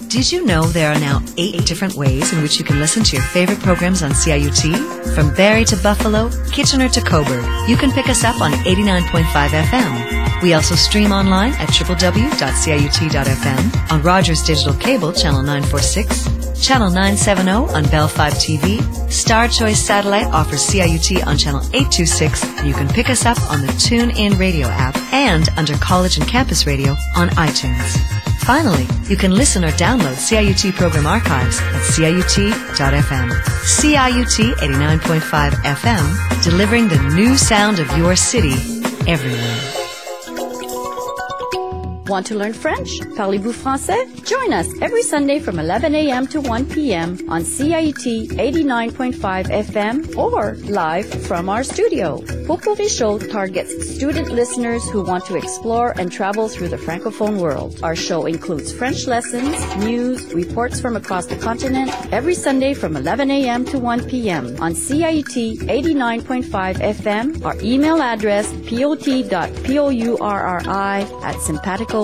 Did you know there are now 8 different ways in which you can listen to your favorite programs on CIUT? From Barrie to Buffalo, Kitchener to Cobourg, you can pick us up on 89.5 FM. We also stream online at www.ciut.fm, on Rogers Digital Cable, Channel 946, Channel 970 on Bell 5 TV. Star Choice Satellite offers CIUT on Channel 826, and you can pick us up on the TuneIn Radio app and under College and Campus Radio on iTunes. Finally, you can listen or download CIUT program archives at ciut.fm. CIUT 89.5 FM, delivering the new sound of your city everywhere. Want to learn French? Parlez-vous français? Join us every Sunday from 11 a.m. to 1 p.m. on CIUT 89.5 FM or live from our studio. Popuri Show targets student listeners who want to explore and travel through the Francophone world. Our show includes French lessons, news, reports from across the continent every Sunday from 11 a.m. to 1 p.m. on CIUT 89.5 FM. Our email address pot.pourri@simpatico.ca.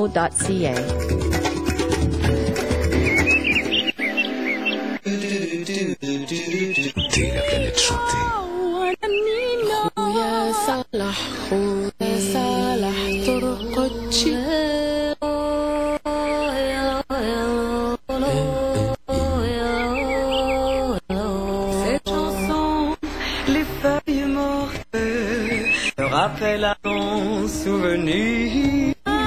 Écoutez la planète chanter. Cette chanson, les feuilles mortes me rappellent à ton souvenir.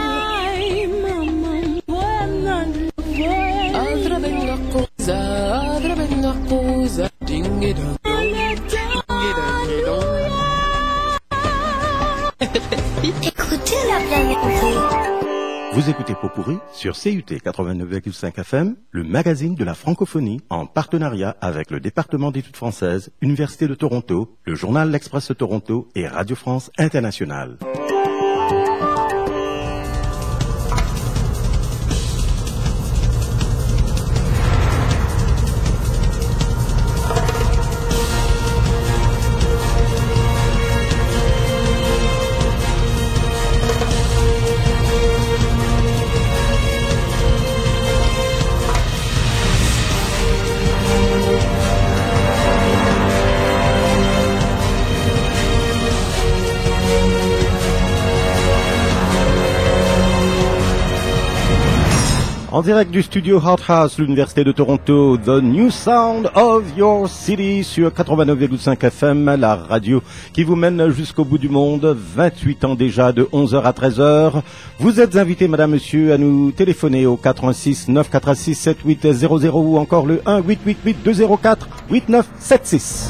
Écoutez la planète. Vous écoutez Popuri sur CUT 89,5 FM, le magazine de la francophonie, en partenariat avec le département d'études françaises, Université de Toronto, le journal L'Express de Toronto et Radio France Internationale. En direct du studio Hart House, l'Université de Toronto, The New Sound of Your City sur 89,5 FM, la radio qui vous mène jusqu'au bout du monde, 28 ans déjà, de 11h à 13h. Vous êtes invités, madame, monsieur, à nous téléphoner au 86 946 7800 ou encore le 1 888 204 8976.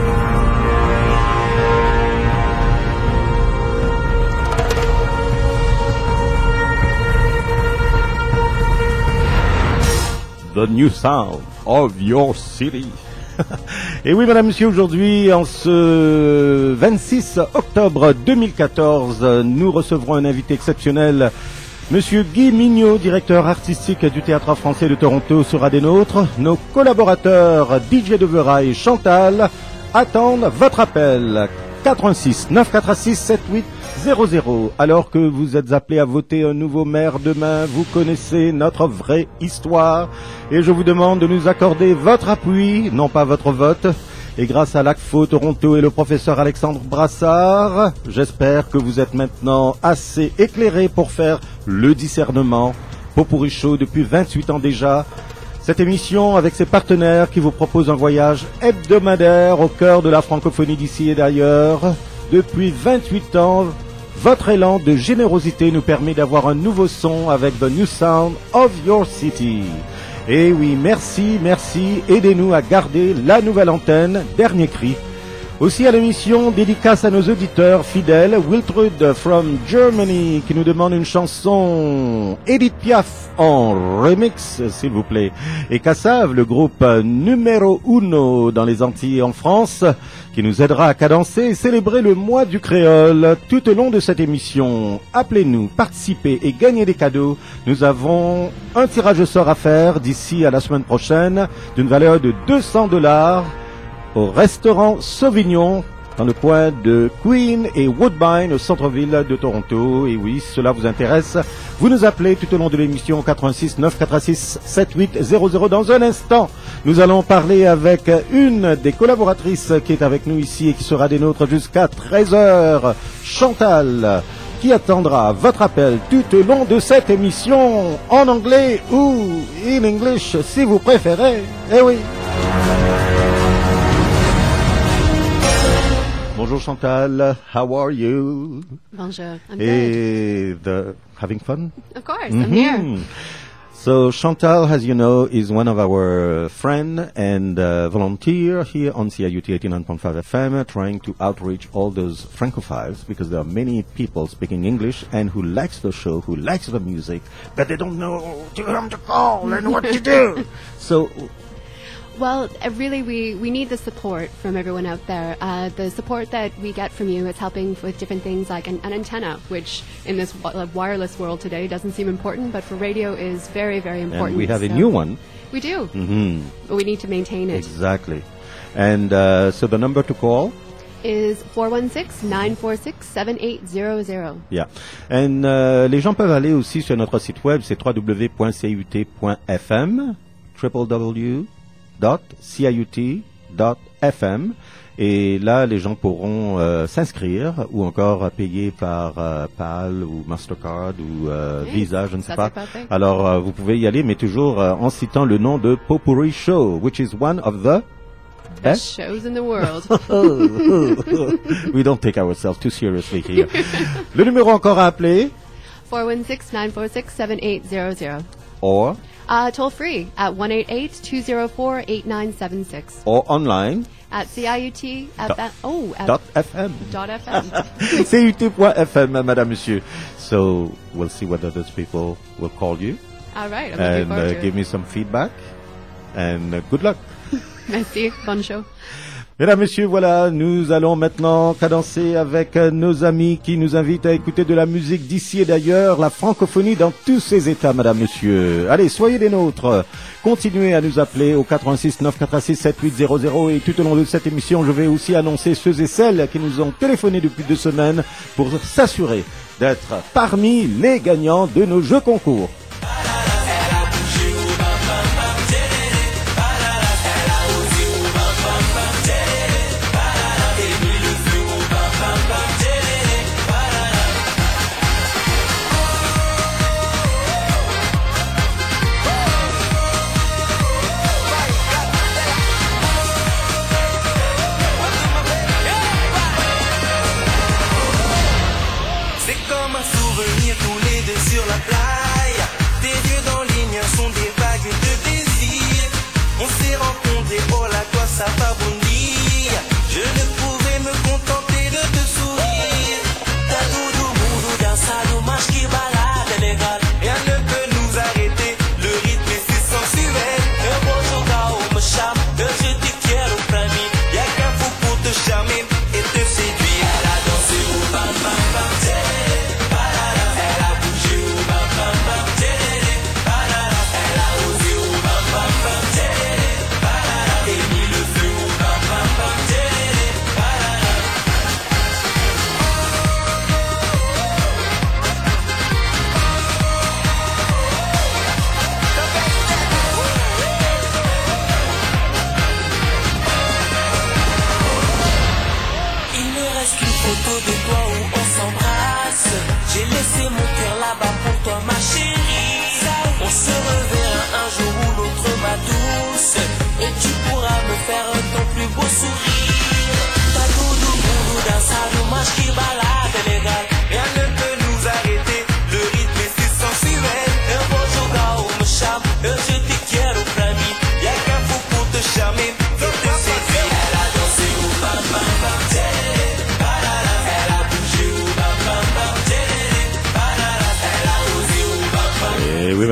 The New Sound of Your City. Et oui, madame, monsieur, aujourd'hui, en ce 26 octobre 2014, nous recevrons un invité exceptionnel. Monsieur Guy Mignot, directeur artistique du Théâtre français de Toronto, sera des nôtres. Nos collaborateurs DJ Devera et Chantal attendent votre appel. 86 946 7800. Alors que vous êtes appelés à voter un nouveau maire demain, vous connaissez notre vraie histoire et je vous demande de nous accorder votre appui, non pas votre vote. Et grâce à l'ACFO Toronto et le professeur Alexandre Brassard, j'espère que vous êtes maintenant assez éclairés pour faire le discernement. Popuri Show depuis 28 ans déjà. Cette émission avec ses partenaires qui vous propose un voyage hebdomadaire au cœur de la francophonie d'ici et d'ailleurs. Depuis 28 ans, votre élan de générosité nous permet d'avoir un nouveau son avec The New Sound of Your City. Et oui, merci, aidez-nous à garder la nouvelle antenne, dernier cri. Aussi à l'émission, dédicace à nos auditeurs fidèles, Wiltrud from Germany, qui nous demande une chanson Edith Piaf en remix, s'il vous plaît. Et Kassav, le groupe numéro uno dans les Antilles et en France, qui nous aidera à cadencer et célébrer le mois du créole tout au long de cette émission. Appelez-nous, participez et gagnez des cadeaux. Nous avons un tirage au sort à faire d'ici à la semaine prochaine d'une valeur de $200 au restaurant Sauvignon dans le coin de Queen et Woodbine au centre-ville de Toronto. Et oui, si cela vous intéresse, Vous nous appelez tout au long de l'émission 86 946 7800. Dans un instant, nous allons parler avec une des collaboratrices qui est avec nous ici et qui sera des nôtres jusqu'à 13h, Chantal, qui attendra votre appel tout au long de cette émission, en anglais ou in English si vous préférez. Eh oui. Bonjour Chantal, how are you? Bonjour, I'm good. Having fun? Of course, I'm here. So Chantal, as you know, is one of our friend and volunteer here on CIUT 89.5 FM, trying to outreach all those Francophiles, because there are many people speaking English and who likes the show, who likes the music, but they don't know to whom to call and what to do. So, well, really, we need the support from everyone out there. The support that we get from you is helping with different things like an antenna, which in this wireless world today doesn't seem important, but for radio is very, very important. And we have a new one. We do. Mm-hmm. But we need to maintain it. Exactly. And so the number to call is 416-946-7800. Yeah. And les gens peuvent aller aussi sur notre site web, c'est www.ciut.fm, www.ciut.fm, et là les gens pourront s'inscrire ou encore payer par PAL ou Mastercard ou Visa, je ne sais pas. Alors vous pouvez y aller, mais toujours en citant le nom de Potpourri Show, which is one of the best shows in the world. We don't take ourselves too seriously here. Le numéro encore à appeler 416-946-7800. or toll free at 1-888-204-8976. or online at CIUT .fm. CIUT.fm, Madame, Monsieur. So we'll see whether those people will call you. All right, I'm looking forward to give me some feedback. And good luck. Merci, bonne show. Mesdames, Messieurs, voilà, nous allons maintenant cadencer avec nos amis qui nous invitent à écouter de la musique d'ici et d'ailleurs, la francophonie dans tous ses états, Madame, Messieurs. Allez, soyez des nôtres. Continuez à nous appeler au 86 946 7800 et tout au long de cette émission, je vais aussi annoncer ceux et celles qui nous ont téléphoné depuis 2 semaines pour s'assurer d'être parmi les gagnants de nos jeux concours. C'est comme un souvenir tous les deux sur la plage.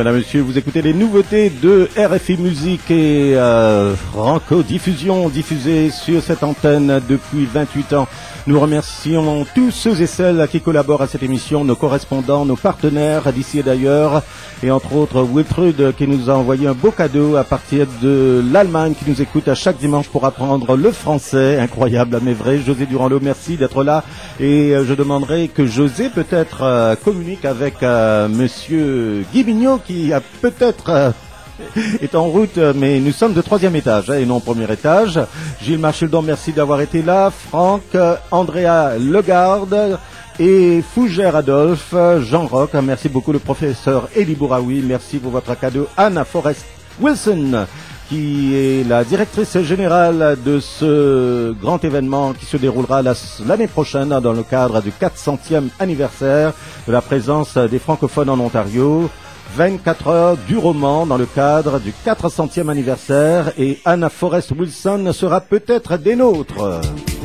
mesdames, messieurs, vous écoutez les nouveautés de RFI Musique et Franco-Diffusion diffusées sur cette antenne depuis 28 ans. Nous remercions tous ceux et celles qui collaborent à cette émission, nos correspondants, nos partenaires d'ici et d'ailleurs, et entre autres Wiltrud qui nous a envoyé un beau cadeau à partir de l'Allemagne, qui nous écoute à chaque dimanche pour apprendre le français. Incroyable mais vrai. José Durand-Lô, merci d'être là, et je demanderai que José peut-être communique avec monsieur Guy Mignot qui a peut-être... est en route, mais nous sommes de 3e étage et non 1er étage. Gilles Marcheldon, merci d'avoir été là. Franck, Andrea Legarde et Fougère Adolphe, Jean Roch, merci beaucoup. Le professeur Elie Bouraoui, merci pour votre cadeau. Anna Forrest Wilson, qui est la directrice générale de ce grand événement qui se déroulera l'année prochaine dans le cadre du 400e anniversaire de la présence des francophones en Ontario. 24 heures du roman dans le cadre du 400e anniversaire, et Anna Forrest Wilson sera peut-être des nôtres.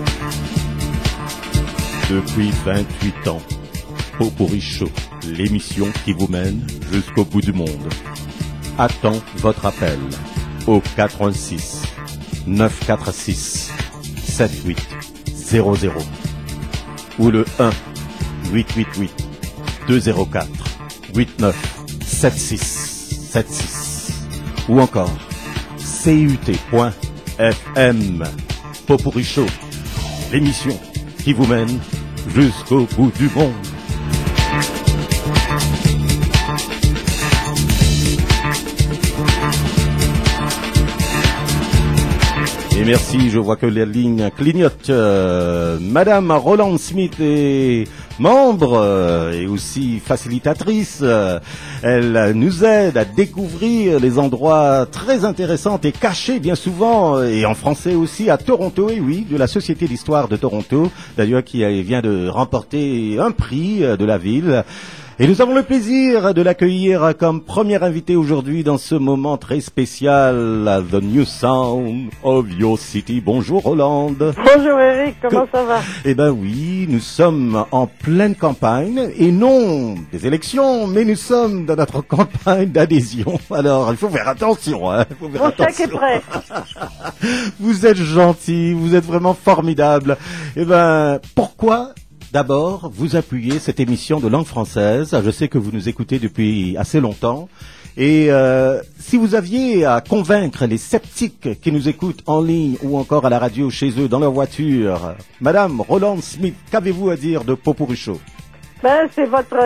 Depuis 28 ans, Pot-Pourri Chaud, l'émission qui vous mène jusqu'au bout du monde, attend votre appel au 86 946 7800 ou le 1 888 204 8976 ou encore CUT.FM. Pot-Pourri Chaud, l'émission qui vous mène jusqu'au bout du monde. Et merci, je vois que les lignes clignotent. Madame Roland Smith est membre et aussi facilitatrice. Elle nous aide à découvrir les endroits très intéressants et cachés bien souvent, et en français aussi, à Toronto, et oui, de la Société d'Histoire de Toronto, d'ailleurs qui vient de remporter un prix de la ville. Et nous avons le plaisir de l'accueillir comme premier invité aujourd'hui dans ce moment très spécial, The New Sound of Your City. Bonjour Rolande. Bonjour Eric, comment ça va? Eh ben oui, nous sommes en pleine campagne, et non des élections, mais nous sommes dans notre campagne d'adhésion. Alors, il faut faire attention, hein. Mon chèque est prêt. Vous êtes gentil, vous êtes vraiment formidable. Eh ben, pourquoi d'abord vous appuyez cette émission de langue française? Je sais que vous nous écoutez depuis assez longtemps. Et si vous aviez à convaincre les sceptiques qui nous écoutent en ligne ou encore à la radio chez eux, dans leur voiture, Madame Roland Smith, qu'avez-vous à dire de Pot-Pourri Chaud? Ben, c'est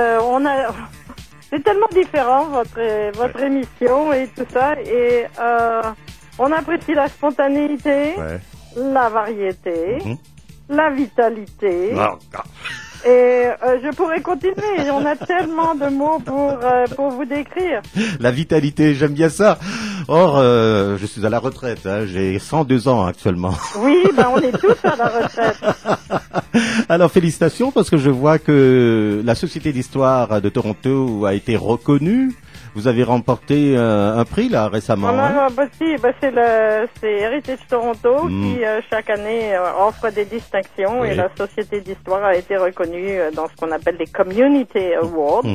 c'est tellement différent, votre émission et tout ça. Et on apprécie la spontanéité, la variété, la vitalité. Et je pourrais continuer, on a tellement de mots pour vous décrire. La vitalité, j'aime bien ça. Or, je suis à la retraite, hein, j'ai 102 ans actuellement. Oui, ben on est tous à la retraite. Alors félicitations, parce que je vois que la Société d'Histoire de Toronto a été reconnue. Vous avez remporté un prix là récemment. C'est Heritage Toronto qui chaque année offre des distinctions, et la Société d'Histoire a été reconnue dans ce qu'on appelle les Community Awards.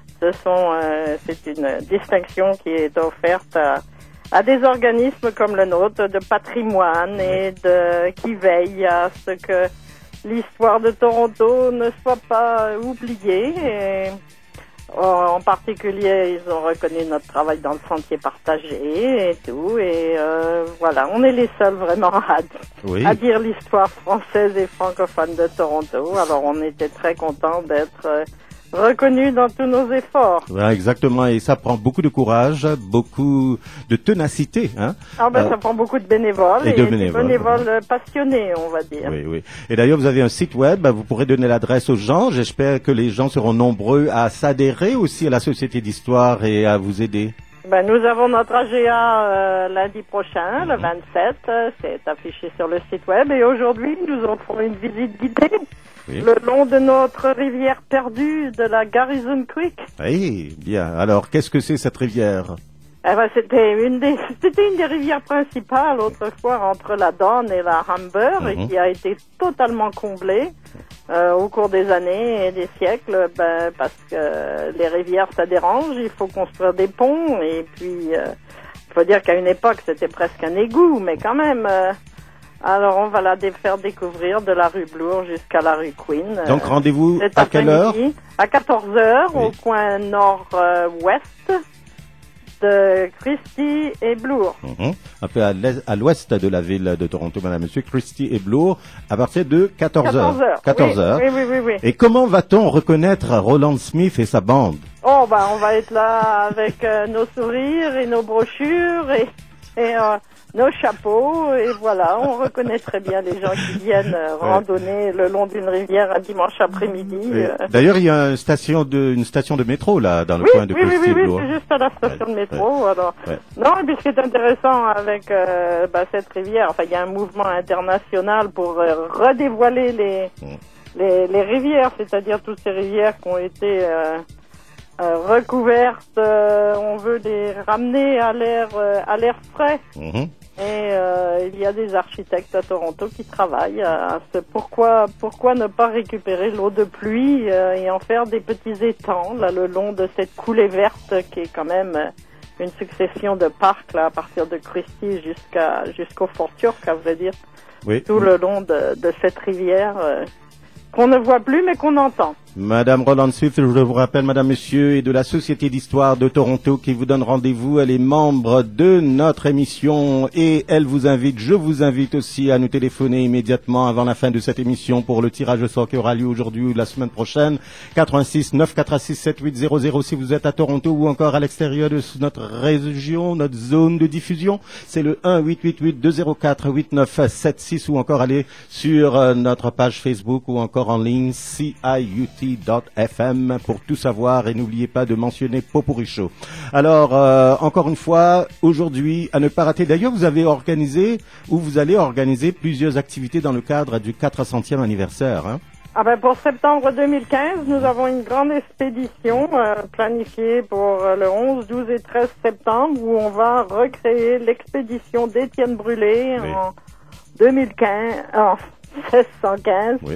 C'est une distinction qui est offerte à des organismes comme le nôtre de patrimoine et qui veillent à ce que l'histoire de Toronto ne soit pas oubliée. Et en particulier, ils ont reconnu notre travail dans le sentier partagé et tout. Et voilà, on est les seuls vraiment à dire l'histoire française et francophone de Toronto. Alors, on était très contents d'être reconnus dans tous nos efforts. Voilà, exactement, et ça prend beaucoup de courage, beaucoup de ténacité. Hein. Ça prend beaucoup de bénévoles et de bénévoles passionnés, on va dire. Oui. Et d'ailleurs, vous avez un site web, vous pourrez donner l'adresse aux gens. J'espère que les gens seront nombreux à s'adhérer aussi à la Société d'Histoire et à vous aider. Nous avons notre AGA lundi prochain, le 27, c'est affiché sur le site web, et aujourd'hui, nous offrons une visite guidée le long de notre rivière perdue de la Garrison Creek. Oui, bien. Alors, qu'est-ce que c'est cette rivière? Eh ben, c'était une des rivières principales autrefois entre la Don et la Humber et qui a été totalement comblée au cours des années et des siècles, parce que les rivières ça dérange, il faut construire des ponts et puis il faut dire qu'à une époque c'était presque un égout, mais quand même. Alors on va la faire découvrir de la rue Bloor jusqu'à la rue Queen. Donc rendez-vous à quelle heure? À 14h au coin nord-ouest de Christie et Bloor. Un peu à l'ouest de la ville de Toronto, madame, monsieur, Christie et Bloor, à partir de 14h. 14h. Oui. Et comment va-t-on reconnaître Roland Smith et sa bande? Oh, on va être là avec nos sourires et nos brochures et nos chapeaux, et voilà, on reconnaît très bien les gens qui viennent randonner le long d'une rivière un dimanche après-midi. D'ailleurs, il y a une station de métro là dans le coin de Christie. Oui, c'est juste à la station de métro. Alors, non, et puis ce qui est intéressant avec cette rivière, enfin, il y a un mouvement international pour redévoiler les rivières, c'est-à-dire toutes ces rivières qui ont été recouvertes. On veut les ramener à l'air frais. Et il y a des architectes à Toronto qui travaillent à pourquoi ne pas récupérer l'eau de pluie et en faire des petits étangs là le long de cette coulée verte qui est quand même une succession de parcs là à partir de Christie jusqu'au Fort York, à vrai dire, tout le long de cette rivière qu'on ne voit plus mais qu'on entend. Madame Roland Smith, je vous rappelle, madame, monsieur, est de la Société d'Histoire de Toronto qui vous donne rendez-vous. Elle est membre de notre émission et elle vous invite, je vous invite aussi à nous téléphoner immédiatement avant la fin de cette émission pour le tirage au sort qui aura lieu aujourd'hui ou la semaine prochaine. 86 946 7800 si vous êtes à Toronto ou encore à l'extérieur de notre région, notre zone de diffusion. C'est le 1-888-204-8976 ou encore aller sur notre page Facebook ou encore en ligne CIUT.FM pour tout savoir et n'oubliez pas de mentionner Popurrí Show. Alors, encore une fois, aujourd'hui, à ne pas rater. D'ailleurs, vous avez organisé ou vous allez organiser plusieurs activités dans le cadre du 400e anniversaire. Hein? Pour septembre 2015, nous avons une grande expédition planifiée pour le 11, 12 et 13 septembre où on va recréer l'expédition d'Étienne Brûlé en 1615. Oui.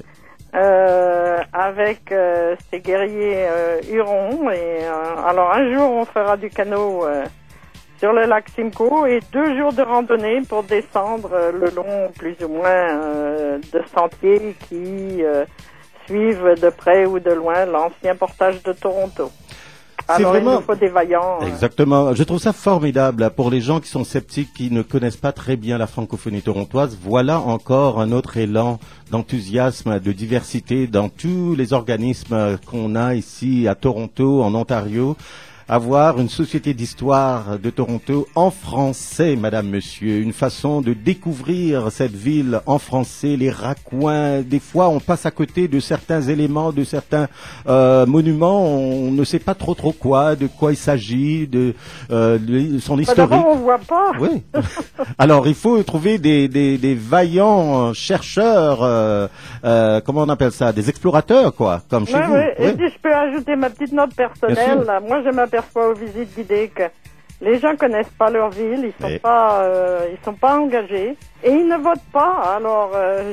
Avec ces guerriers hurons alors un jour on fera du canot sur le lac Simcoe et 2 jours de randonnée pour descendre le long plus ou moins de sentiers qui suivent de près ou de loin l'ancien portage de Toronto. Alors, vraiment... il nous faut des vaillants. Exactement. Je trouve ça formidable pour les gens qui sont sceptiques, qui ne connaissent pas très bien la francophonie torontoise. Voilà encore un autre élan d'enthousiasme, de diversité dans tous les organismes qu'on a ici à Toronto, en Ontario. Avoir une société d'histoire de Toronto en français, madame, monsieur. Une façon de découvrir cette ville en français, les raccoins. Des fois, on passe à côté de certains éléments, de certains monuments. On ne sait pas trop quoi, de quoi il s'agit, de son historique. D'abord, on voit pas. Oui. Alors, il faut trouver des vaillants chercheurs, comment on appelle ça, des explorateurs, quoi, comme chez vous. Oui. Et si je peux ajouter ma petite note personnelle, là, moi, je m'aperçois aux visites guidées que les gens connaissent pas leur ville, ils sont pas engagés et ils ne votent pas. Alors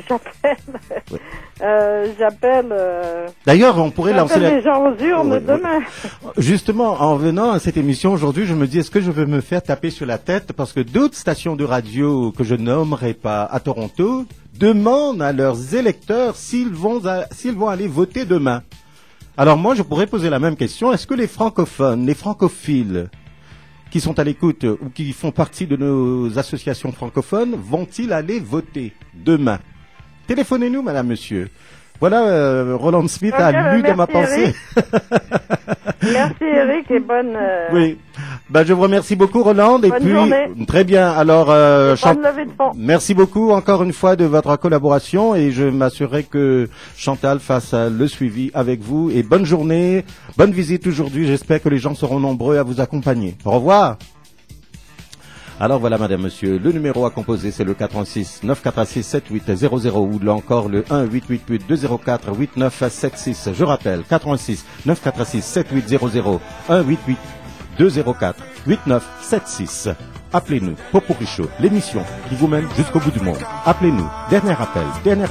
j'appelle. D'ailleurs, on pourrait lancer les gens aux urnes demain. Justement, en venant à cette émission aujourd'hui, je me dis est-ce que je vais me faire taper sur la tête parce que d'autres stations de radio que je nommerai pas à Toronto demandent à leurs électeurs s'ils vont aller voter demain. Alors moi, je pourrais poser la même question. Est-ce que les francophones, les francophiles qui sont à l'écoute ou qui font partie de nos associations francophones vont-ils aller voter demain? Téléphonez-nous, madame, monsieur. Voilà, Roland Smith a lu dans ma pensée. Merci Eric et bonne... Oui, je vous remercie beaucoup Roland. Bonne journée. Très bien, alors bonne levée de fond. Merci beaucoup encore une fois de votre collaboration et je m'assurerai que Chantal fasse le suivi avec vous et bonne journée, bonne visite aujourd'hui, j'espère que les gens seront nombreux à vous accompagner. Au revoir. Alors voilà, madame, monsieur, le numéro à composer, c'est le 86 946 7800 ou là encore le 1-888-204-8976. Je rappelle, 86 946 7800, 204-8976. Appelez-nous, Popurrí Show, l'émission qui vous mène jusqu'au bout du monde. Appelez-nous, dernier appel.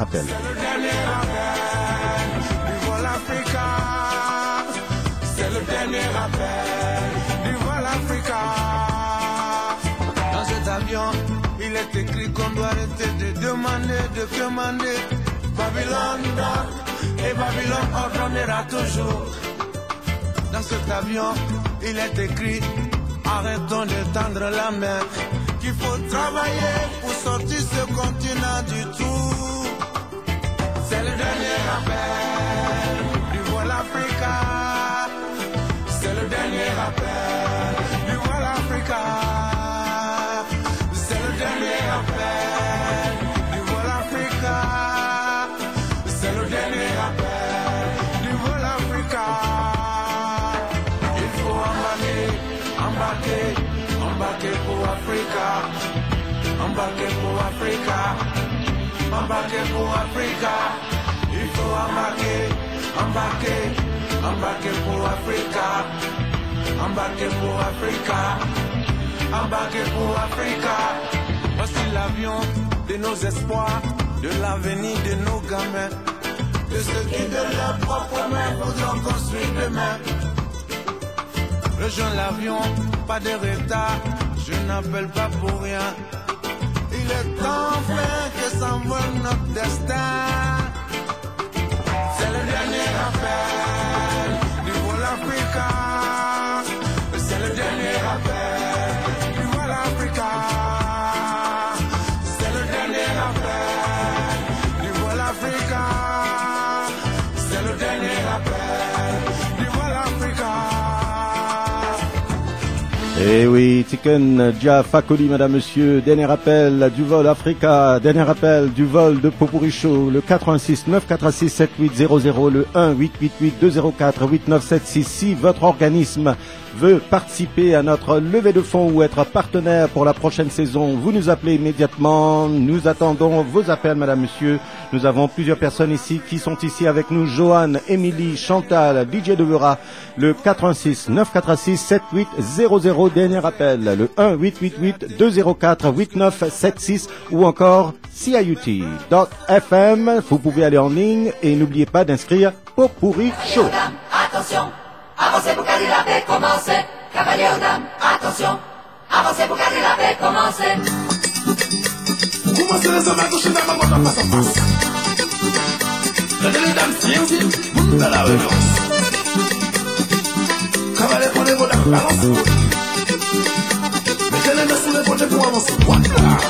Il est écrit qu'on doit arrêter de demander. Babylone donne et Babylone ordonnera toujours. Dans cet avion, il est écrit, arrêtons de tendre la main, qu'il faut travailler pour sortir ce continent du trou. C'est le dernier appel du vol Africa. C'est le dernier appel du vol Africa. C'est le dernier appel du vol Africa. C'est le dernier appel du vol Africa. Il faut embarquer pour Africa. Embarquer pour Africa. Embarquer pour Africa. Il faut embarquer pour Africa. Embarquer pour Africa. Embarquer pour Africa. Voici l'avion de nos espoirs, de l'avenir de nos gamins, de ceux qui de leurs propres mains voudront construire demain. Rejoins l'avion, pas de retard, je n'appelle pas pour rien. Il est enfin que s'envole notre destin. C'est le dernier appel du vol Africa. C'est le dernier appel du vol Africa. C'est le dernier appel du vol Africa. C'est le dernier appel du vol Africa. Eh oui, Tiken Jah Fakoly, madame, monsieur, dernier appel du vol Africa, dernier appel du vol de Popurrí Show, le 86 946 7800, le 1 888 204 8976. Si votre organisme veut participer à notre levée de fonds ou être partenaire pour la prochaine saison, vous nous appelez immédiatement. Nous attendons vos appels, madame, monsieur. Nous avons plusieurs personnes ici qui sont ici avec nous. Joanne, Émilie, Chantal, DJ Devera, le 86 946 7800, dernier appel, le 1 888 204 8976 ou encore CIUT.FM. Vous pouvez aller en ligne et n'oubliez pas d'inscrire Popurrí Show. Attention, avancez pour garder la paix, commencez. Cavalier aux dames, attention, avancez pour garder la paix, commencez. Commencez les hommes à toucher dans ma moto face à face. Regardez les dames, tiens, dans la relance. Cavalier, prenez vos dames, balance. Mettez les mains sous les côtés pour avancer. Voilà.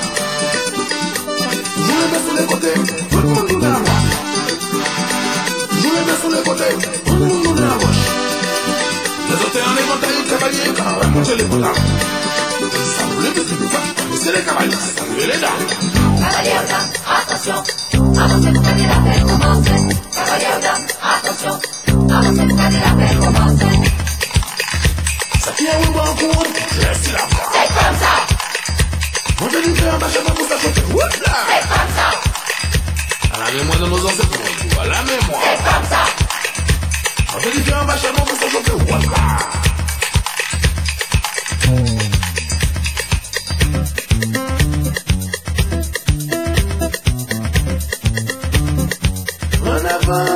Jouez les mains sous les côtés, tout le monde nous la roche. Jouez les mains sous les côtés, tout le monde nous la roche. Les auteurs en éventail, cavaliers, car remontez les potards. Ça vous les bisous, c'est les cavaliers, ça vous les dames. Cavalier aux dames, attention, avancez pour garder la paix, commencez. Cavalier aux dames, attention, avancez pour garder la paix, commencez. Ça tient au bon coup, laisse la voix. C'est comme ça. On te dit faire un machin pour s'acheter. Voilà. C'est comme ça. À la mémoire de nos ancêtres, à la mémoire. C'est comme ça. On te dit faire un machin pour s'acheter. Voilà. En avant.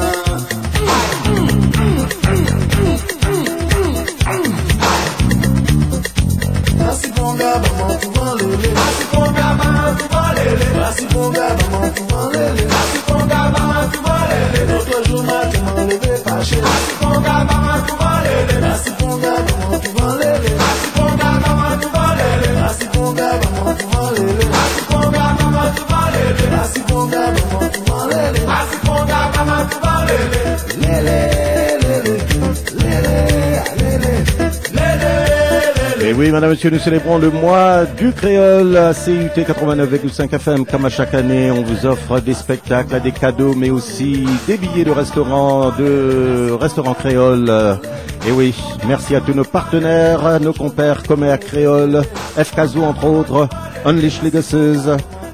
Asiponga maman tu vas lele. Asiponga maman tu vas lele. Asiponga maman tu vas lele. Asiponga maman tu vas lele. L'autre jour m'a levé fâché. Asiponga maman tu vas lele. Asiponga maman tu vas lele. Asiponga maman tu vas lele. Asiponga maman tu vas lele. Asiponga maman tu vas lele. Asiponga maman tu vas lele. Asiponga maman tu vas lele. Lele lele lele lele lele. Et oui, madame, monsieur, nous célébrons le mois du créole à CUT 89,5 FM. Comme à chaque année, on vous offre des spectacles, des cadeaux, mais aussi des billets de restaurants créoles. Et oui, merci à tous nos partenaires, nos compères commères créoles, FKZO entre autres, Unleash Legacies,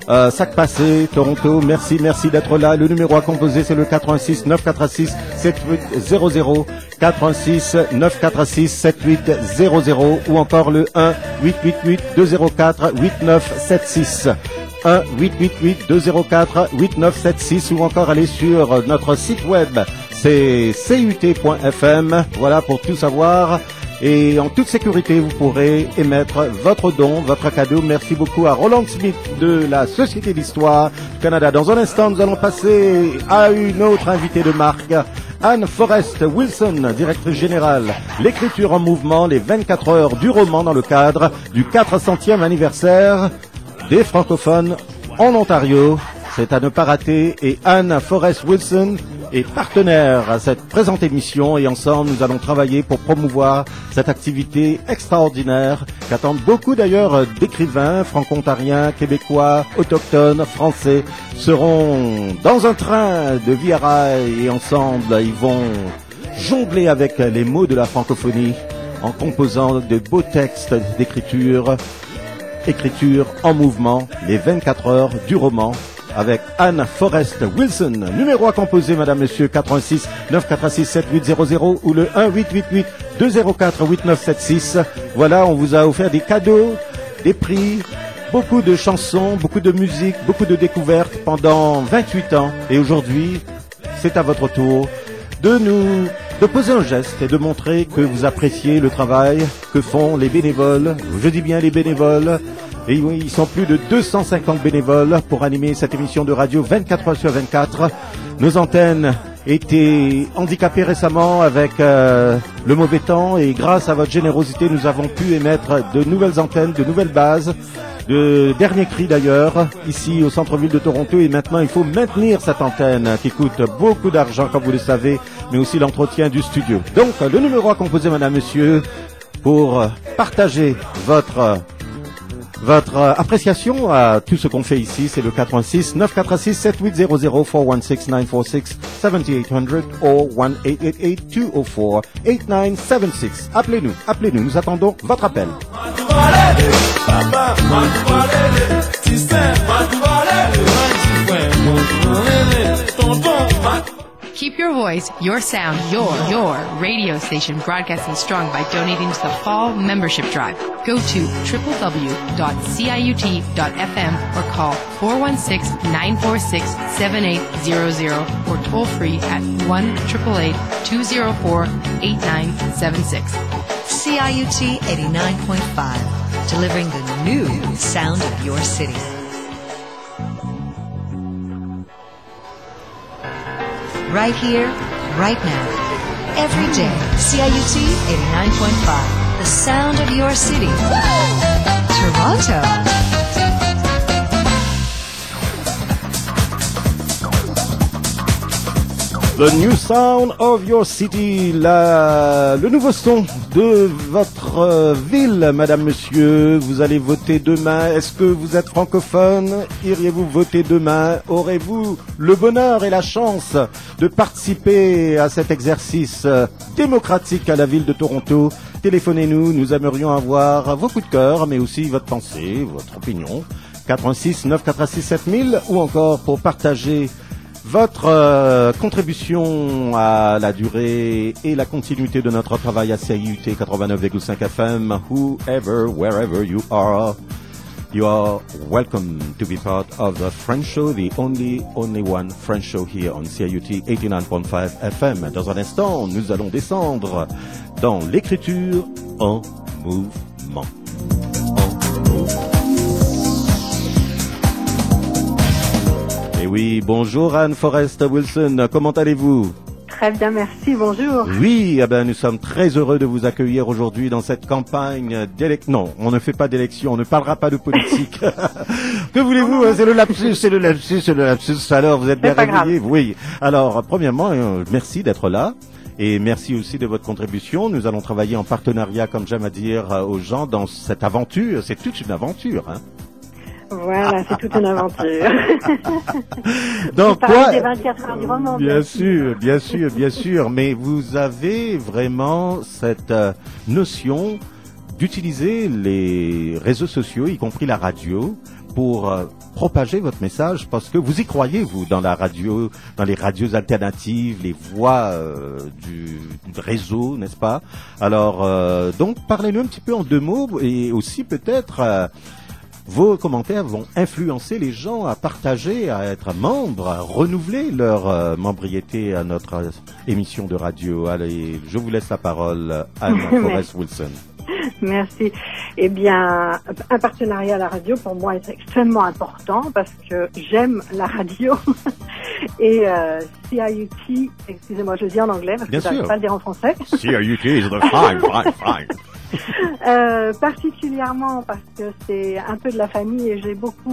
Sac Passé, Toronto, merci d'être là. Le numéro à composer, c'est le 86 946 7800, 86 946 7800, ou encore le 1 888 204 8976. 1 888 204 8976, ou encore aller sur notre site web, c'est cut.fm. Voilà pour tout savoir. Et en toute sécurité, vous pourrez émettre votre don, votre cadeau. Merci beaucoup à Roland Smith de la Société d'Histoire du Canada. Dans un instant, nous allons passer à une autre invitée de marque, Anne Forrest Wilson, directrice générale, l'écriture en mouvement, les 24 heures du roman dans le cadre du 400e anniversaire des francophones en Ontario. C'est à ne pas rater, et Anne Forrest Wilson est partenaire à cette présente émission, et ensemble nous allons travailler pour promouvoir cette activité extraordinaire qu'attendent beaucoup d'ailleurs d'écrivains franco-ontariens, québécois, autochtones, français, seront dans un train de Via Rail, et ensemble ils vont jongler avec les mots de la francophonie en composant de beaux textes d'écriture en mouvement, les 24 heures du roman, avec Anne Forrest Wilson. Numéro à composer, madame, monsieur, 86 946 7800, ou le 1 888 204 8976. Voilà, on vous a offert des cadeaux, des prix, beaucoup de chansons, beaucoup de musique, beaucoup de découvertes pendant 28 ans. Et aujourd'hui, c'est à votre tour de poser un geste et de montrer que vous appréciez le travail que font les bénévoles. Je dis bien les bénévoles. Et oui, ils sont plus de 250 bénévoles pour animer cette émission de radio 24 heures sur 24. Nos antennes étaient handicapées récemment avec le mauvais temps, et grâce à votre générosité, nous avons pu émettre de nouvelles antennes, de nouvelles bases, de dernier cri d'ailleurs, ici au centre-ville de Toronto. Et maintenant, il faut maintenir cette antenne qui coûte beaucoup d'argent, comme vous le savez, mais aussi l'entretien du studio. Donc, le numéro à composer, madame, monsieur, pour partager votre appréciation à tout ce qu'on fait ici, c'est le 86 946 7800, 416 946 7800, ou 1-888 204 8976. Appelez-nous, nous attendons votre appel. Keep your voice, your sound, your radio station broadcasting strong by donating to the Fall Membership Drive. Go to www.ciut.fm or call 416-946-7800 or toll free at 1-888-204-8976. CIUT 89.5, delivering the new sound of your city. Right here, right now. Every day, CIUT 89.5, the sound of your city. Toronto. The new sound of your city, le nouveau son de votre ville, madame, monsieur. Vous allez voter demain. Est-ce que vous êtes francophone? Iriez-vous voter demain? Aurez-vous le bonheur et la chance de participer à cet exercice démocratique à la ville de Toronto? Téléphonez-nous, nous aimerions avoir vos coups de cœur, mais aussi votre pensée, votre opinion. 86 946 7000, ou encore pour partager votre contribution à la durée et la continuité de notre travail à CIUT 89,5 FM. Whoever, wherever you are welcome to be part of the French Show, the only one French show here on CIUT 89.5 FM. Dans un instant, nous allons descendre dans l'écriture en mouvement. Et oui, bonjour Anne Forrest Wilson, comment allez-vous? Très bien, merci, bonjour. Oui, nous sommes très heureux de vous accueillir aujourd'hui dans cette campagne d'élection. Non, on ne fait pas d'élection, on ne parlera pas de politique. Que voulez-vous, c'est le lapsus. Alors, vous êtes bien réveillés? Oui. Alors, premièrement, merci d'être là. Et merci aussi de votre contribution. Nous allons travailler en partenariat, comme j'aime à dire aux gens, dans cette aventure. C'est toute une aventure, hein. Voilà, c'est toute une aventure. Donc quoi des 24 heures du roman. Bien sûr. Mais vous avez vraiment cette notion d'utiliser les réseaux sociaux, y compris la radio, pour propager votre message, parce que vous y croyez, vous, dans la radio, dans les radios alternatives, les voix du réseau, n'est-ce pas? Alors, donc, parlez-nous un petit peu en 2 mots, et aussi peut-être vos commentaires vont influencer les gens à partager, à être membres, à renouveler leur membriété à notre émission de radio. Allez, je vous laisse la parole, Anne Forrest-Wilson. Merci. Eh bien, un partenariat à la radio, pour moi, est extrêmement important parce que j'aime la radio. Et CIUT, excusez-moi, je le dis en anglais parce que je n'arrive pas à le dire en français. CIUT is the fine. Particulièrement parce que c'est un peu de la famille et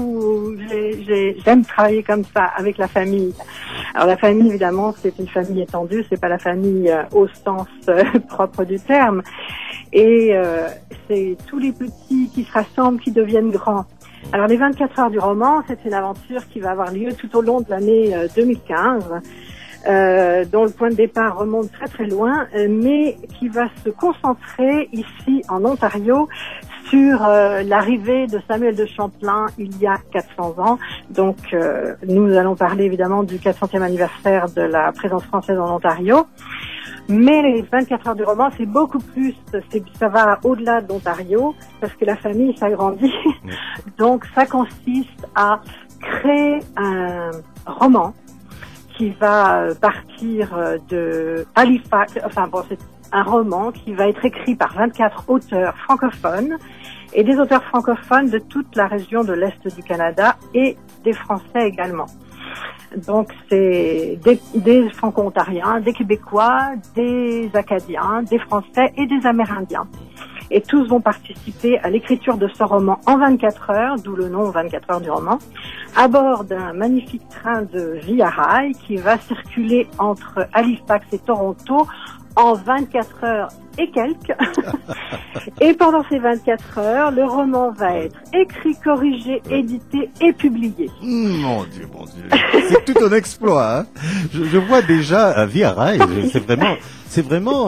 j'aime travailler comme ça avec la famille. Alors la famille, évidemment, c'est une famille étendue, c'est pas la famille au sens propre du terme. Et c'est tous les petits qui se rassemblent, qui deviennent grands. Alors les 24 heures du roman, c'est une aventure qui va avoir lieu tout au long de l'année 2015. Dont le point de départ remonte très très loin, mais qui va se concentrer ici en Ontario sur l'arrivée de Samuel de Champlain il y a 400 ans. Donc nous allons parler évidemment du 400e anniversaire de la présence française en Ontario. Mais les 24 heures du roman, c'est beaucoup plus, ça va au-delà de l'Ontario, parce que la famille s'agrandit. Donc ça consiste à créer un roman qui va partir de Halifax, c'est un roman qui va être écrit par 24 auteurs francophones et des auteurs francophones de toute la région de l'Est du Canada et des Français également. Donc c'est des Franco-Ontariens, des Québécois, des Acadiens, des Français et des Amérindiens. Et tous vont participer à l'écriture de ce roman en 24 heures, d'où le nom 24 heures du roman, à bord d'un magnifique train de Via Rail qui va circuler entre Halifax et Toronto en 24 heures et quelques. Et pendant ces 24 heures, le roman va être écrit, corrigé, édité et publié. Mon Dieu. C'est tout un exploit, hein. Je vois déjà Via Rail, c'est vraiment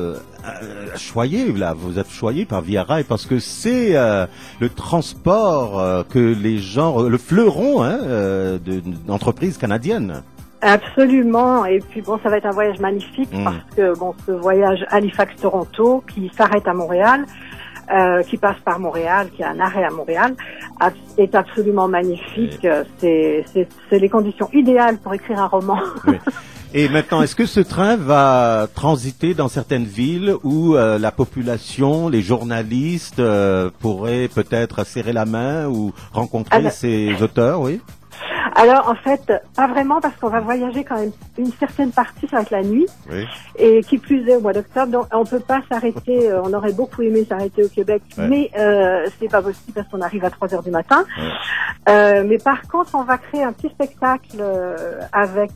choyé, là, vous êtes choyé par Via Rail parce que c'est le transport que les gens, le fleuron d'entreprises canadiennes. Absolument, et puis bon, ça va être un voyage magnifique parce que bon, ce voyage Halifax-Toronto qui s'arrête à Montréal, qui passe par Montréal, qui a un arrêt à Montréal, est absolument magnifique. C'est les conditions idéales pour écrire un roman. Oui. Et maintenant, est-ce que ce train va transiter dans certaines villes où la population, les journalistes pourraient peut-être serrer la main ou rencontrer ces auteurs, oui? Alors en fait, pas vraiment parce qu'on va voyager quand même une certaine partie, ça va être la nuit, oui. Et qui plus est au mois d'octobre, donc on peut pas s'arrêter, on aurait beaucoup aimé s'arrêter au Québec, mais c'est pas possible parce qu'on arrive à 3 heures du matin. Mais par contre, on va créer un petit spectacle avec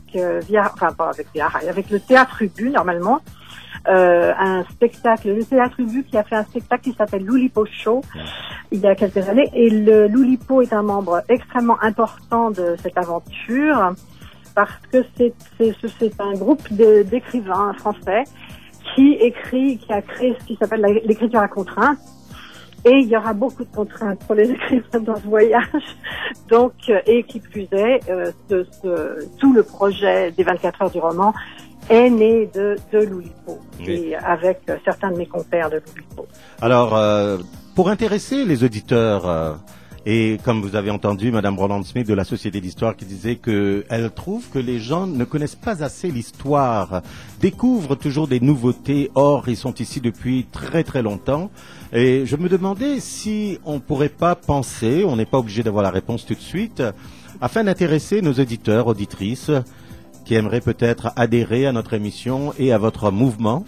avec le Théâtre Ubu normalement. Un spectacle, le Théâtre Ubu qui a fait un spectacle qui s'appelle l'Oulipo Show il y a quelques années, et l'Oulipo est un membre extrêmement important de cette aventure parce que c'est un groupe d'écrivains français qui a créé ce qui s'appelle l'écriture à contrainte. Et il y aura beaucoup de contraintes pour les écrivains dans ce voyage. Donc, et qui plus est, tout le projet des 24 heures du roman est né de l'Oulipo, et avec certains de mes compères de l'Oulipo. Alors, pour intéresser les auditeurs, et comme vous avez entendu Madame Roland Smith de la Société d'Histoire qui disait qu'elle trouve que les gens ne connaissent pas assez l'histoire, découvrent toujours des nouveautés, or ils sont ici depuis très très longtemps. Et je me demandais si on pourrait pas penser, on n'est pas obligé d'avoir la réponse tout de suite, afin d'intéresser nos auditeurs, auditrices, qui aimeraient peut-être adhérer à notre émission et à votre mouvement.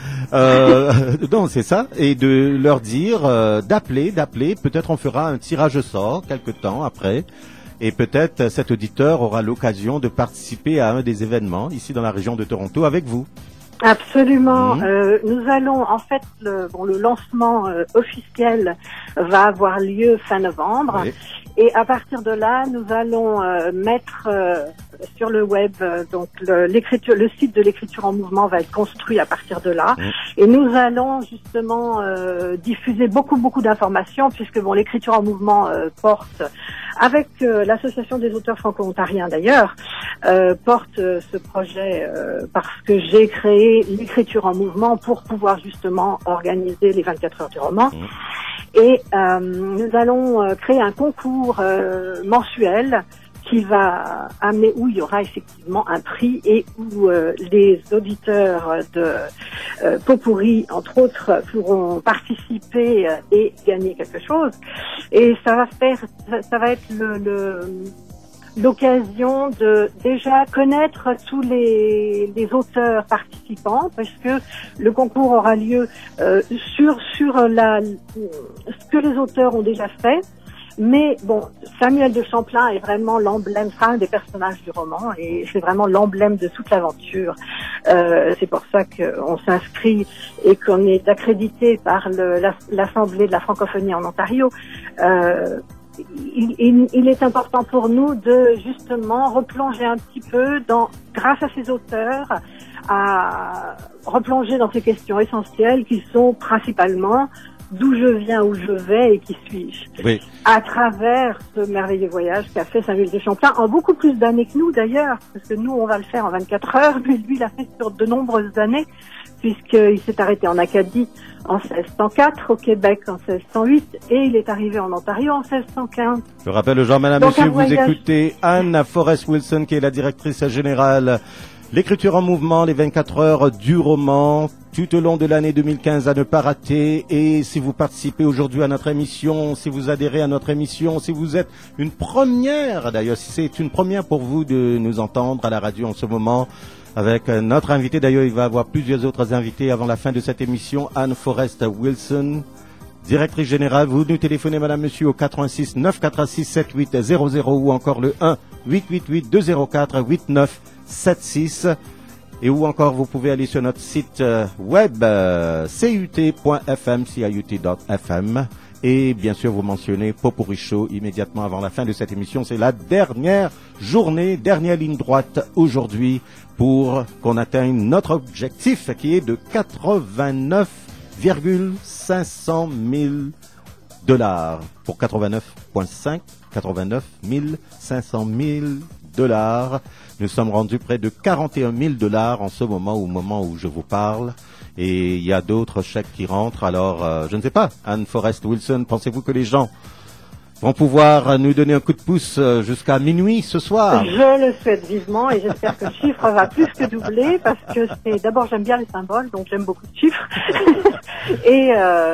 Non, c'est ça. Et de leur dire d'appeler. Peut-être on fera un tirage au sort quelque temps après. Et peut-être cet auditeur aura l'occasion de participer à un des événements ici dans la région de Toronto avec vous. Absolument. Nous allons, en fait, le lancement officiel va avoir lieu fin novembre. Oui. Et à partir de là, nous allons mettre sur le web. Donc le site de l'écriture en mouvement va être construit à partir de là. Et nous allons justement diffuser beaucoup d'informations, puisque bon, l'écriture en mouvement porte, avec l'association des auteurs franco-ontariens d'ailleurs, porte ce projet parce que j'ai créé l'écriture en mouvement pour pouvoir justement organiser les 24 heures du roman. Et nous allons créer un concours mensuel qui va amener, où il y aura effectivement un prix et où les auditeurs de Pot-Pourri, entre autres, pourront participer et gagner quelque chose. Et ça va être l'occasion de déjà connaître tous les auteurs participants, parce que le concours aura lieu sur ce que les auteurs ont déjà fait. Mais bon, Samuel de Champlain est vraiment l'emblème, un des personnages du roman, et c'est vraiment l'emblème de toute l'aventure. C'est pour ça qu'on s'inscrit et qu'on est accrédité par l'Assemblée de la francophonie en Ontario. Il est important pour nous de justement replonger un petit peu grâce à ces auteurs, à replonger dans ces questions essentielles qui sont principalement d'où je viens, où je vais et qui suis-je. Oui. À travers ce merveilleux voyage qu'a fait Samuel de Champlain, en beaucoup plus d'années que nous d'ailleurs, parce que nous on va le faire en 24 heures, mais lui il l'a fait sur de nombreuses années, puisqu'il s'est arrêté en Acadie en 1604, au Québec en 1608, et il est arrivé en Ontario en 1615. Je rappelle aux gens, madame, donc, monsieur, vous écoutez Anne Forrest Wilson, qui est la directrice générale l'écriture en mouvement, les 24 heures du roman, tout au long de l'année 2015 à ne pas rater. Et si vous participez aujourd'hui à notre émission, si vous adhérez à notre émission, si vous êtes une première, d'ailleurs, si c'est une première pour vous de nous entendre à la radio en ce moment, avec notre invité, d'ailleurs, il va y avoir plusieurs autres invités avant la fin de cette émission, Anne Forrest Wilson, directrice générale. Vous nous téléphonez, madame, monsieur, au 86 946 7800 ou encore le 1 888 204 8976. Et ou encore, vous pouvez aller sur notre site web cut.fm, cut.fm. Et bien sûr, vous mentionnez Pot-Pourri Show immédiatement avant la fin de cette émission. C'est la dernière journée, dernière ligne droite aujourd'hui pour qu'on atteigne notre objectif qui est de 89,500 000 $. Pour 89,5, 500 000 $. Nous sommes rendus près de 41 000 $ en ce moment, au moment où je vous parle. Et il y a d'autres chèques qui rentrent. Alors, je ne sais pas, Anne Forrest Wilson, pensez-vous que les gens vont pouvoir nous donner un coup de pouce jusqu'à minuit ce soir? Je le souhaite vivement et j'espère que le chiffre va plus que doubler parce que d'abord j'aime bien les symboles, donc j'aime beaucoup de chiffres. et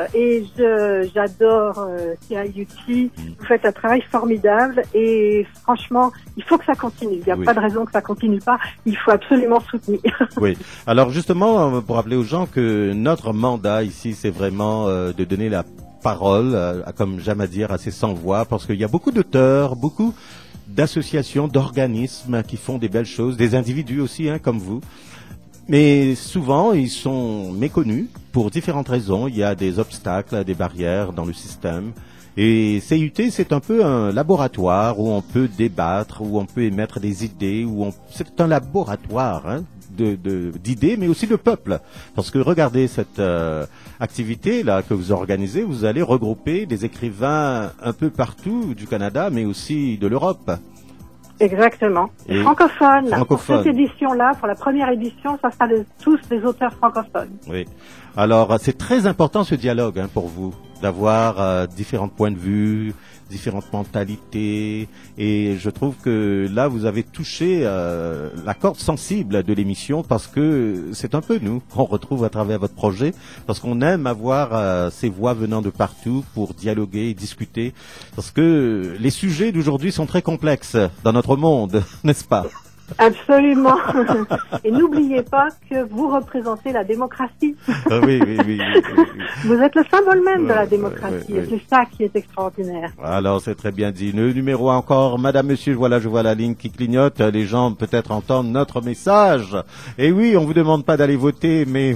j'adore CIUT. Vous faites un travail formidable et franchement, il faut que ça continue. Il n'y a pas de raison que ça continue pas. Il faut absolument soutenir. Oui. Alors justement, pour rappeler aux gens que notre mandat ici, c'est vraiment de donner la parole, comme j'aime à dire, à ces sans-voix, parce qu'il y a beaucoup d'auteurs, beaucoup d'associations, d'organismes qui font des belles choses, des individus aussi, comme vous. Mais souvent, ils sont méconnus pour différentes raisons. Il y a des obstacles, des barrières dans le système. Et CIUT, c'est un peu un laboratoire où on peut débattre, où on peut émettre des idées, c'est un laboratoire d'idées, mais aussi de peuple. Parce que regardez cette activité là que vous organisez, vous allez regrouper des écrivains un peu partout du Canada, mais aussi de l'Europe. Exactement. Et francophones. Pour cette édition-là, pour la première édition, ça sera tous des auteurs francophones. Oui. Alors, c'est très important ce dialogue pour vous, d'avoir différents points de vue, différentes mentalités. Et je trouve que là, vous avez touché la corde sensible de l'émission parce que c'est un peu nous qu'on retrouve à travers votre projet, parce qu'on aime avoir ces voix venant de partout pour dialoguer et discuter, parce que les sujets d'aujourd'hui sont très complexes dans notre monde, n'est-ce pas? Absolument. Et n'oubliez pas que vous représentez la démocratie. Oui. Vous êtes le symbole même de la démocratie. Et c'est ça qui est extraordinaire. Alors, c'est très bien dit. Le numéro encore, madame, monsieur, voilà, je vois la ligne qui clignote. Les gens peut-être entendent notre message. Et oui, on vous demande pas d'aller voter, mais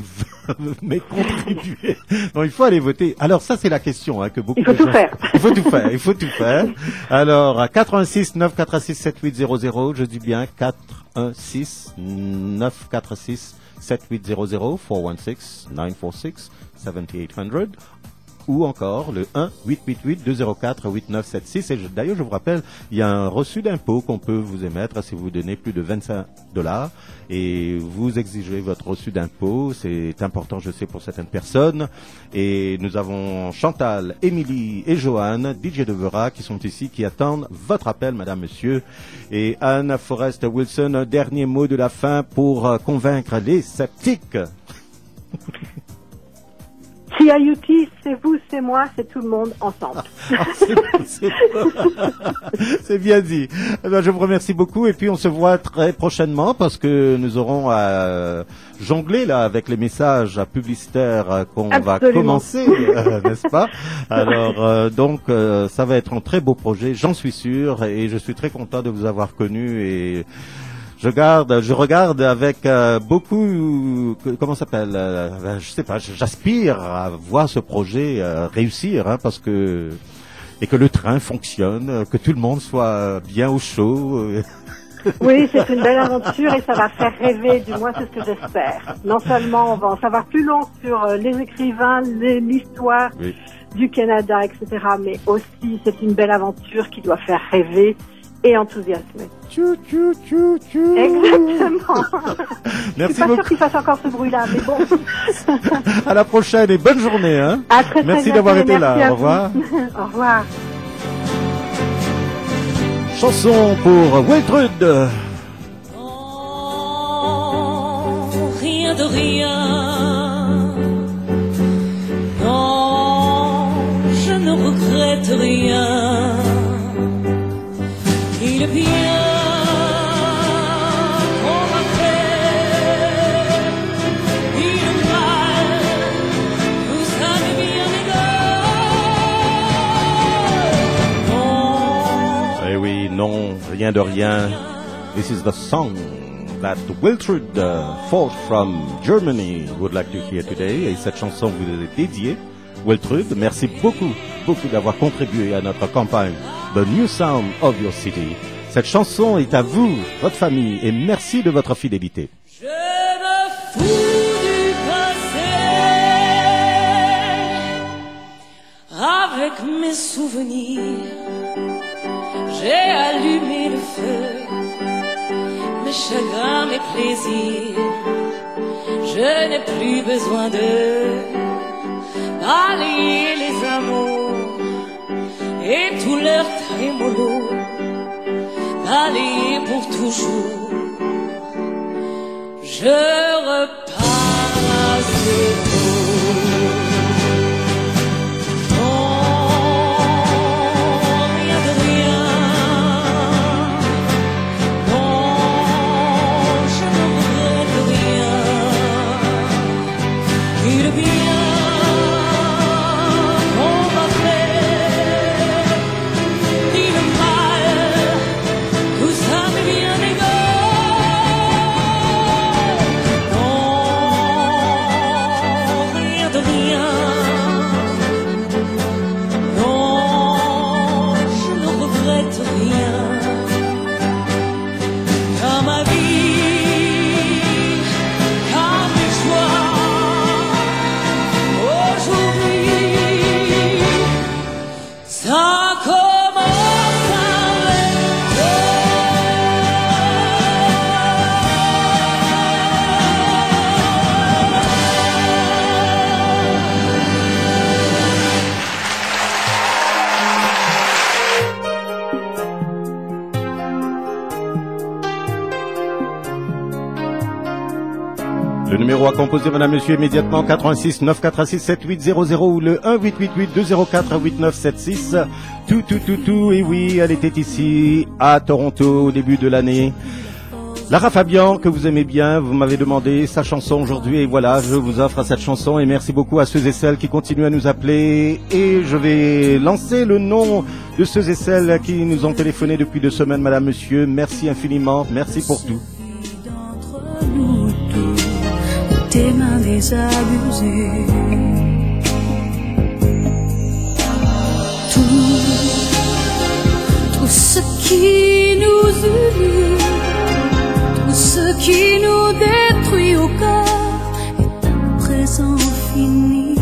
mais contribuer. Non, il faut aller voter. Alors ça, c'est la question que beaucoup. Il faut tout faire. Il faut tout faire. Il faut tout faire. Alors 86 946 7800. Je dis bien 416 946 7800 416 946 7800. Ou encore le 1-888-204-8976. Et d'ailleurs, je vous rappelle, il y a un reçu d'impôt qu'on peut vous émettre si vous donnez plus de $25 et vous exigez votre reçu d'impôt. C'est important, je sais, pour certaines personnes. Et nous avons Chantal, Émilie et Joanne, DJ de Vera, qui sont ici, qui attendent votre appel, madame, monsieur. Et Anne Forrest Wilson, un dernier mot de la fin pour convaincre les sceptiques. CIUT, c'est vous, c'est moi, c'est tout le monde ensemble. C'est bien dit. Alors, je vous remercie beaucoup et puis on se voit très prochainement parce que nous aurons à jongler là avec les messages publicitaires qu'on va commencer, n'est-ce pas? Alors donc ça va être un très beau projet, j'en suis sûr, et je suis très content de vous avoir connu et je regarde avec beaucoup, comment ça s'appelle, je sais pas, j'aspire à voir ce projet réussir, parce que, et que le train fonctionne, que tout le monde soit bien au chaud. Oui, c'est une belle aventure et ça va faire rêver, du moins c'est ce que j'espère. Non seulement on va en savoir plus long sur les écrivains, l'histoire du Canada, etc., mais aussi c'est une belle aventure qui doit faire rêver et enthousiasmer. Tchou, tchou, tchou, tchou. Exactement. Merci je suis pas sûre qu'il fasse encore ce bruit-là, mais bon. À la prochaine et bonne journée. À très, merci d'avoir été là. Au revoir. Au revoir. Chanson pour Wiltrud. Non, rien de rien. Non, je ne regrette rien. Il est bien qu'on m'a fait, il est mal, vous savez bien les gars. Eh oui, non, rien de rien. This is the song that Wiltrud, forth from Germany, would like to hear today. Et cette chanson vous est dédiée. Wiltrud, merci beaucoup d'avoir contribué à notre campagne The New Sound of Your City. Cette chanson est à vous, votre famille, et merci de votre fidélité. Je me fous du passé, avec mes souvenirs, j'ai allumé le feu, mes chagrins, mes plaisirs, je n'ai plus besoin de balayer les amours et tout leur trémolo, balayer pour toujours. Je repars à zéro. Le numéro à composer, madame, monsieur, immédiatement, 86 946 7800 ou le 1-888-204-8976. Tout, et oui, elle était ici, à Toronto, au début de l'année. Lara Fabian, que vous aimez bien, vous m'avez demandé sa chanson aujourd'hui, et voilà, je vous offre cette chanson, et merci beaucoup à ceux et celles qui continuent à nous appeler, et je vais lancer le nom de ceux et celles qui nous ont téléphoné depuis 2 semaines, madame, monsieur, merci infiniment, merci pour tout. tes mains désabusées. Tout ce qui nous unit, tout ce qui nous détruit au cœur est un présent fini.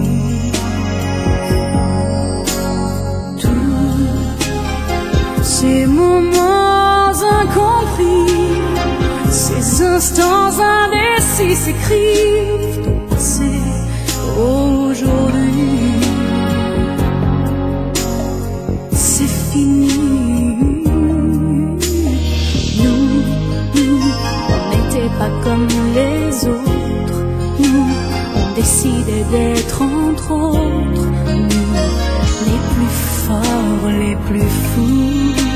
Tous ces moments incompris, ces instants indécis s'écrivent au passé, aujourd'hui. C'est fini. Nous, on n'était pas comme les autres. Nous, on décidait d'être entre autres. Nous, les plus forts, les plus fous.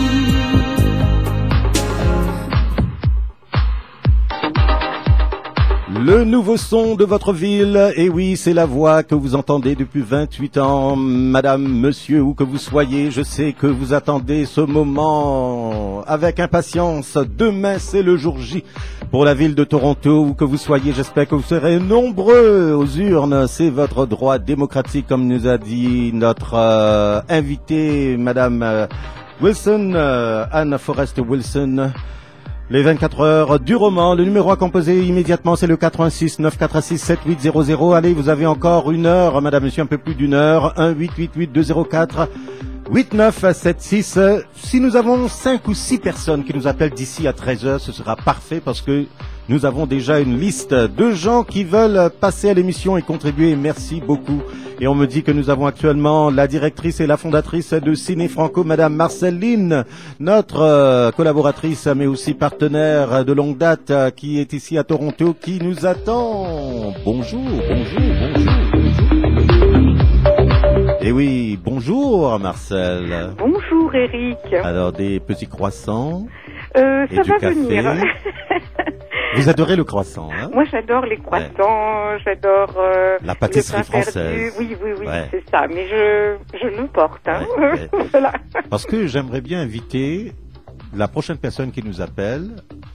Le nouveau son de votre ville, et oui, c'est la voix que vous entendez depuis 28 ans, madame, monsieur, où que vous soyez. Je sais que vous attendez ce moment avec impatience. Demain, c'est le jour J pour la ville de Toronto, où que vous soyez. J'espère que vous serez nombreux aux urnes. C'est votre droit démocratique, comme nous a dit notre invitée, madame Wilson, Anne Forrest Wilson. Les 24 heures du roman, le numéro à composer immédiatement, c'est le 86 946 7800. Allez, vous avez encore une heure, madame, monsieur, un peu plus d'une heure. 1-888-204 8976. Si nous avons 5 ou 6 personnes qui nous appellent d'ici à 13 heures, ce sera parfait parce que nous avons déjà une liste de gens qui veulent passer à l'émission et contribuer. Merci beaucoup. Et on me dit que nous avons actuellement la directrice et la fondatrice de Ciné Franco, madame Marceline, notre collaboratrice mais aussi partenaire de longue date qui est ici à Toronto, qui nous attend. Bonjour. Et oui, bonjour Marcel. Bonjour Eric. Alors des petits croissants et ça du va café. venir. Vous adorez le croissant, hein? Moi, j'adore les croissants, j'adore la pâtisserie le pain française. perdu. Oui, Ouais. c'est ça. Mais je le porte. Hein. Ouais. Voilà. Parce que j'aimerais bien inviter la prochaine personne qui nous appelle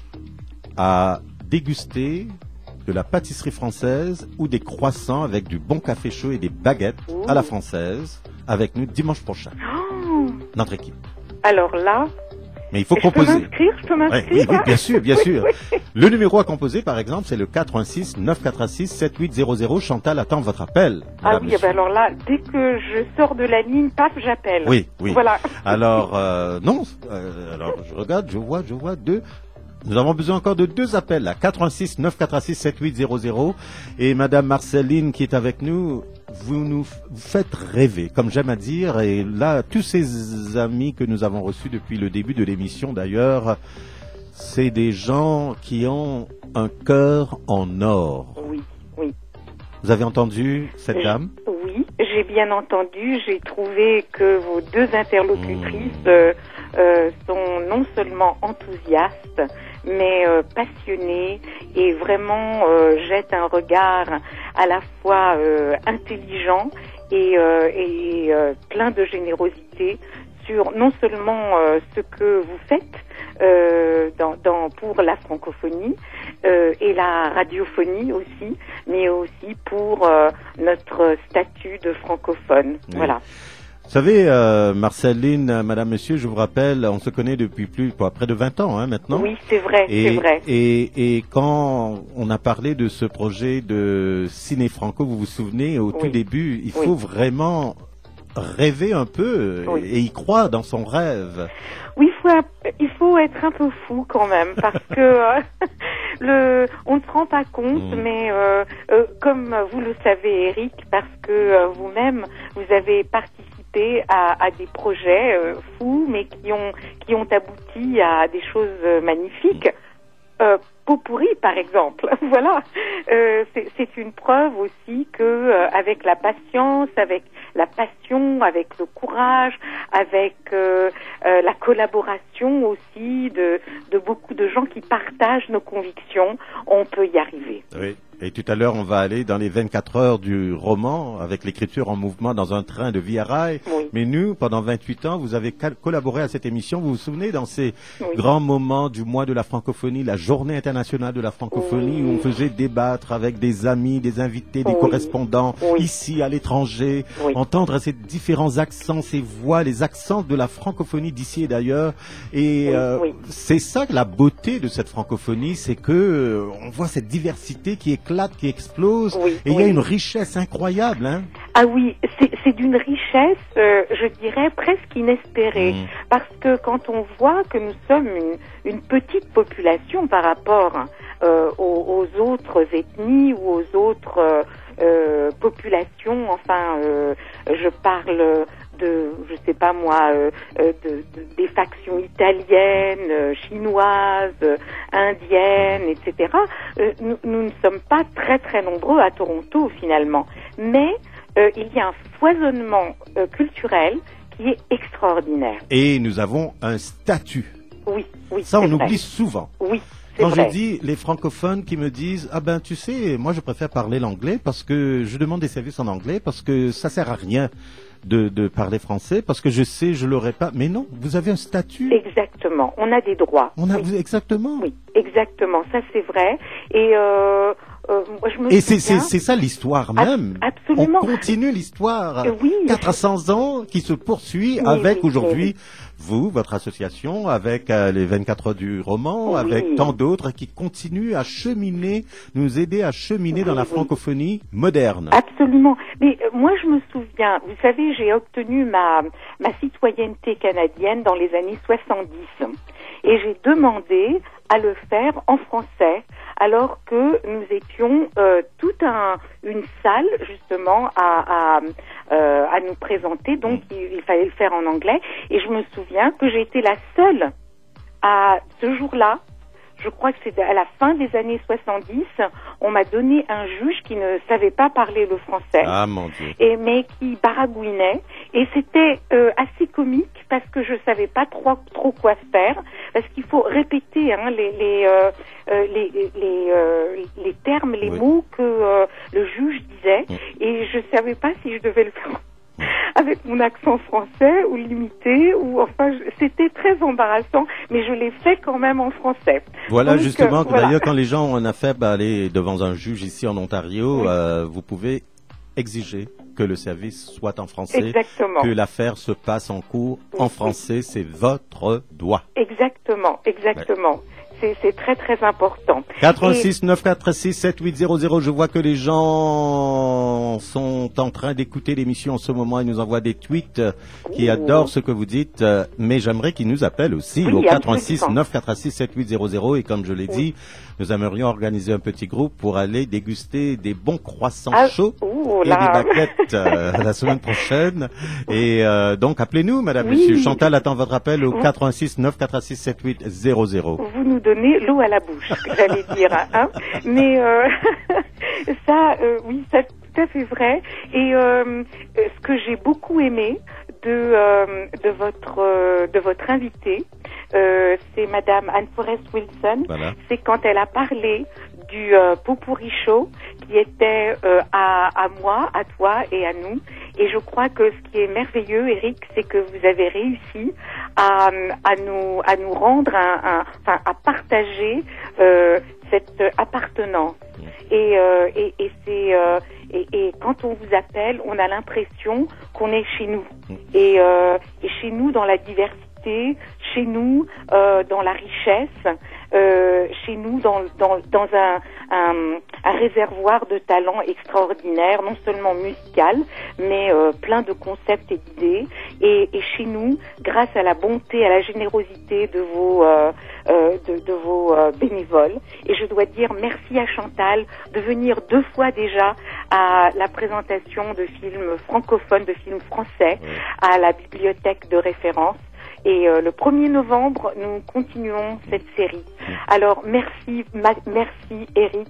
à déguster de la pâtisserie française ou des croissants avec du bon café chaud et des baguettes à la française avec nous dimanche prochain. Oh. Notre équipe. Alors là. Mais il faut composer. Je peux m'inscrire. Oui, bien sûr. Oui. Le numéro à composer, par exemple, c'est le 86 946 7800. Chantal attend votre appel. Ah oui, alors là, dès que je sors de la ligne, paf, j'appelle. Oui. Voilà. Alors, non. Alors, je regarde, je vois 2. Nous avons besoin encore de 2 appels, là. 86 946 7800. Et madame Marceline qui est avec nous, vous nous faites rêver, comme j'aime à dire. Et là, tous ces amis que nous avons reçus depuis le début de l'émission, d'ailleurs, c'est des gens qui ont un cœur en or. Oui. Vous avez entendu cette dame? Oui, j'ai bien entendu. J'ai trouvé que vos 2 interlocutrices sont non seulement enthousiastes, mais passionnées et vraiment jettent un regard à la fois intelligent et plein de générosité sur non seulement ce que vous faites pour la francophonie et la radiophonie aussi, mais aussi pour notre statut de francophone. Oui. Voilà. Vous savez, Marceline, madame, monsieur, je vous rappelle, on se connaît depuis près de 20 ans, hein, maintenant. Oui, c'est vrai, c'est vrai. Et quand on a parlé de ce projet de Ciné Franco, vous vous souvenez, au tout début, il faut vraiment rêver un peu et y croire dans son rêve. Oui, il faut être un peu fou quand même, parce que on ne se rend pas compte, mais comme vous le savez, Eric, parce que vous-même, vous avez participé à des projets fous, mais qui ont abouti à des choses magnifiques. Pot-pourri, par exemple. Voilà. C'est une preuve aussi que avec la patience, avec la passion, avec le courage, avec la collaboration aussi de beaucoup de gens qui partagent nos convictions, on peut y arriver. Oui. Et tout à l'heure, on va aller dans les 24 heures du roman avec l'écriture en mouvement dans un train de Via Rail. Oui. Mais nous, pendant 28 ans, vous avez collaboré à cette émission. Vous vous souvenez dans ces grands moments du mois de la francophonie, la journée internationale de la francophonie, où on faisait débattre avec des amis, des invités, des correspondants, ici, à l'étranger, entendre ces différents accents, ces voix, les accents de la francophonie d'ici et d'ailleurs. Et c'est ça la beauté de cette francophonie, c'est que on voit cette diversité qui éclate, qui explose, et il y a une richesse incroyable. Hein. Ah oui, c'est d'une richesse, je dirais, presque inespérée. Parce que quand on voit que nous sommes une petite population par rapport aux autres ethnies ou aux autres populations, enfin, je parle je sais pas moi, des factions italiennes, chinoises, indiennes, etc. Nous ne sommes pas très très nombreux à Toronto finalement, mais il y a un foisonnement culturel qui est extraordinaire. Et nous avons un statut. Oui. Ça, on oublie souvent. Oui. Quand je dis les francophones qui me disent ah ben tu sais moi je préfère parler l'anglais parce que je demande des services en anglais parce que ça sert à rien de parler français parce que je sais je l'aurai pas, mais non, vous avez un statut. Exactement, on a des droits. Exactement. Oui, exactement, ça c'est vrai. Et moi, je me et souviens... c'est ça l'histoire même. Absolument. On continue l'histoire. 400 ans qui se poursuit avec aujourd'hui vous, votre association, avec les 24 heures du roman, avec tant d'autres qui continuent à cheminer, nous aider à cheminer dans la francophonie moderne. Absolument. Mais moi, je me souviens, vous savez, j'ai obtenu ma citoyenneté canadienne dans les années 70. Et j'ai demandé à le faire en français, alors que nous étions toute une salle, justement, à nous présenter. Donc, il fallait le faire en anglais. Et je me souviens que j'ai été la seule à ce jour-là. Je crois que c'est à la fin des années 70, on m'a donné un juge qui ne savait pas parler le français. Ah, mon Dieu. Mais qui baragouinait. Et c'était assez comique parce que je savais pas trop quoi faire. Parce qu'il faut répéter les termes, les mots que le juge disait. Et je savais pas si je devais le faire avec mon accent français ou limité, ou enfin c'était très embarrassant, mais je l'ai fait quand même en français. Voilà. Donc, justement, d'ailleurs quand les gens ont affaire à aller devant un juge ici en Ontario, vous pouvez exiger que le service soit en français. Exactement. Que l'affaire se passe en cours en français, c'est votre droit. Exactement. C'est très très important. 86 946 7800. Je vois que les gens sont en train d'écouter l'émission en ce moment. Ils nous envoient des tweets qui adorent ce que vous dites, mais j'aimerais qu'ils nous appellent aussi au 86 946 7800. Et comme je l'ai dit, nous aimerions organiser un petit groupe pour aller déguster des bons croissants chauds et des baguettes la semaine prochaine. Et donc appelez-nous, madame, monsieur. Chantal attend votre appel au 86 946 7800. Vous nous donnez l'eau à la bouche, j'allais dire. Hein. Mais ça, oui, c'est tout à fait vrai. Et ce que j'ai beaucoup aimé de votre invitée, c'est Madame Anne-Forest Wilson. Voilà. C'est quand elle a parlé du pot-pourri chaud qui était à moi, à toi et à nous. Et je crois que ce qui est merveilleux, Eric, c'est que vous avez réussi à nous rendre à partager cette appartenance. Et quand on vous appelle, on a l'impression qu'on est chez nous. Et chez nous dans la diversité, chez nous dans la richesse, chez nous dans un réservoir de talents extraordinaires, non seulement musical, mais plein de concepts et d'idées. Et chez nous, grâce à la bonté, à la générosité de vos bénévoles. Et je dois dire merci à Chantal de venir 2 fois déjà à la présentation de films francophones, de films français, à la bibliothèque de référence. Et le 1er novembre, nous continuons cette série. Alors merci Eric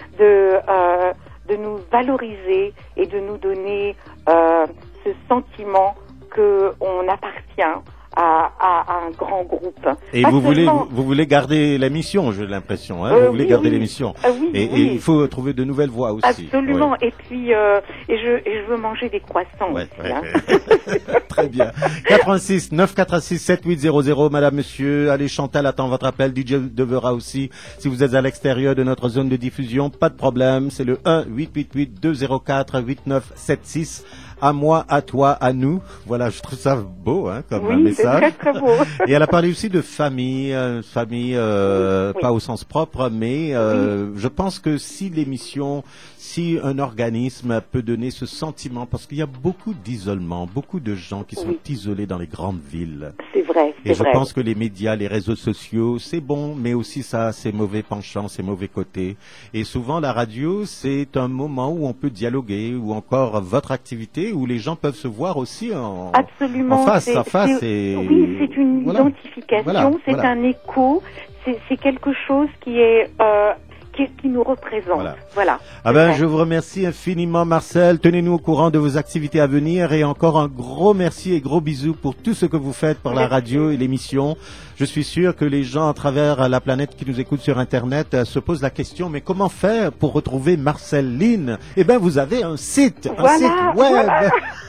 de nous valoriser et de nous donner ce sentiment qu'on appartient à à un grand groupe. Et Pas vous seulement- voulez garder l'émission, j'ai l'impression. Hein, vous voulez oui, garder oui. l'émission. Oui, et oui. il faut trouver de nouvelles voies aussi. Absolument. Ouais. Et puis, et je veux manger des croissants. Ouais, aussi, ouais, hein. ouais. Très bien. 86 946 7800, madame, monsieur. Allez, Chantal attend votre appel. DJ devra aussi. Si vous êtes à l'extérieur de notre zone de diffusion, pas de problème. C'est le 1-888-204-8976. À moi, à toi, à nous. Voilà, je trouve ça beau, hein, comme un Oui, message. c'est très, très beau. Et elle a parlé aussi de famille, pas au sens propre, mais je pense que si un organisme peut donner ce sentiment, parce qu'il y a beaucoup d'isolement, beaucoup de gens qui sont isolés dans les grandes villes. C'est vrai, c'est Et je vrai. pense que les médias, les réseaux sociaux, c'est bon, mais aussi ça, ses mauvais penchants, ses mauvais côtés. Et souvent, la radio, c'est un moment où on peut dialoguer, ou encore votre activité, où les gens peuvent se voir aussi Absolument. en face à face. Et... Oui, c'est une Voilà. identification, Voilà, c'est voilà. un écho, c'est quelque chose qui est qui nous représente. Voilà. Ah ben, je vous remercie infiniment, Marcel. Tenez-nous au courant de vos activités à venir et encore un gros merci et gros bisous pour tout ce que vous faites pour la radio et l'émission. Je suis sûr que les gens à travers la planète qui nous écoutent sur Internet se posent la question, mais comment faire pour retrouver Marcel Lynn? Eh ben, vous avez un site, un site web. Voilà.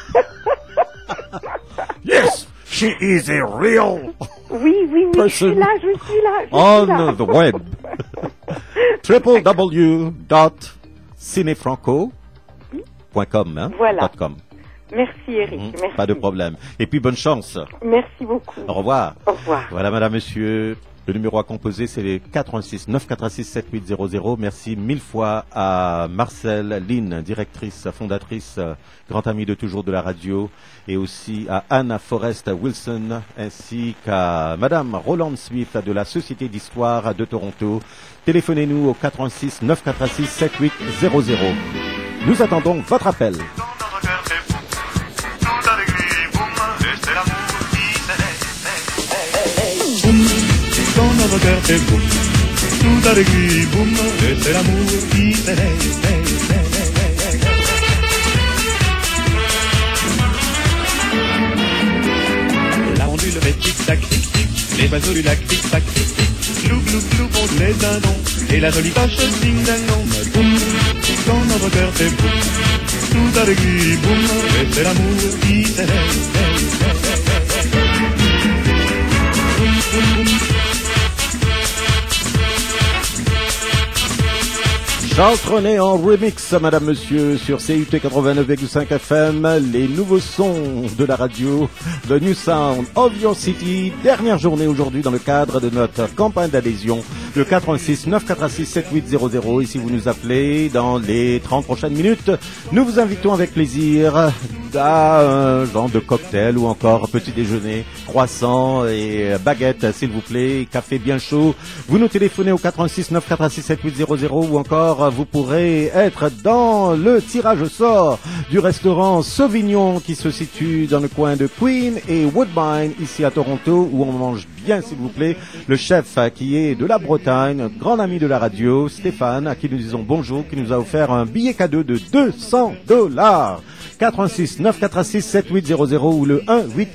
Yes, she is a real Oui, je suis là, je suis là. on the web. www.cinefranco.com, hein? Voilà. .com. Merci Eric, merci. Pas de problème. Et puis bonne chance. Merci beaucoup. Au revoir. Au revoir. Voilà, madame, monsieur. Le numéro à composer, c'est les 86 946 7800. Merci mille fois à Marcel Lynn, directrice, fondatrice, grand amie de toujours de la radio, et aussi à Anna Forrest Wilson, ainsi qu'à madame Roland Smith de la Société d'Histoire de Toronto. Téléphonez-nous au 86 946 7800. Nous attendons votre appel. Dans notre cœur fait boum, tout a l'aiguille, boum, et c'est l'amour qui s'éveille. La pendule fait tic-tac, tic-tic, les oiseaux du lac tic-tac, tic-tic, glou, glou, glou, pour les dindons, et la jolie vache ding-ding-dong, boum, dans notre cœur fait boum, tout a l'aiguille, boum, et c'est l'amour qui s'éveille. Charles Trenet en remix, madame, monsieur, sur CUT 89,5 FM, les nouveaux sons de la radio, The New Sound of Your City, dernière journée aujourd'hui dans le cadre de notre campagne d'adhésion, le 86 946 7800, et si vous nous appelez dans les 30 prochaines minutes, nous vous invitons avec plaisir à un genre de cocktail ou encore petit déjeuner, croissant et baguette, s'il vous plaît, café bien chaud. Vous nous téléphonez au 86 946 7800 ou encore vous pourrez être dans le tirage au sort du restaurant Sauvignon qui se situe dans le coin de Queen et Woodbine ici à Toronto où on mange bien, s'il vous plaît. Le chef qui est de la Bretagne, grand ami de la radio, Stéphane, à qui nous disons bonjour, qui nous a offert un billet cadeau de $200. 86 946 7800 ou le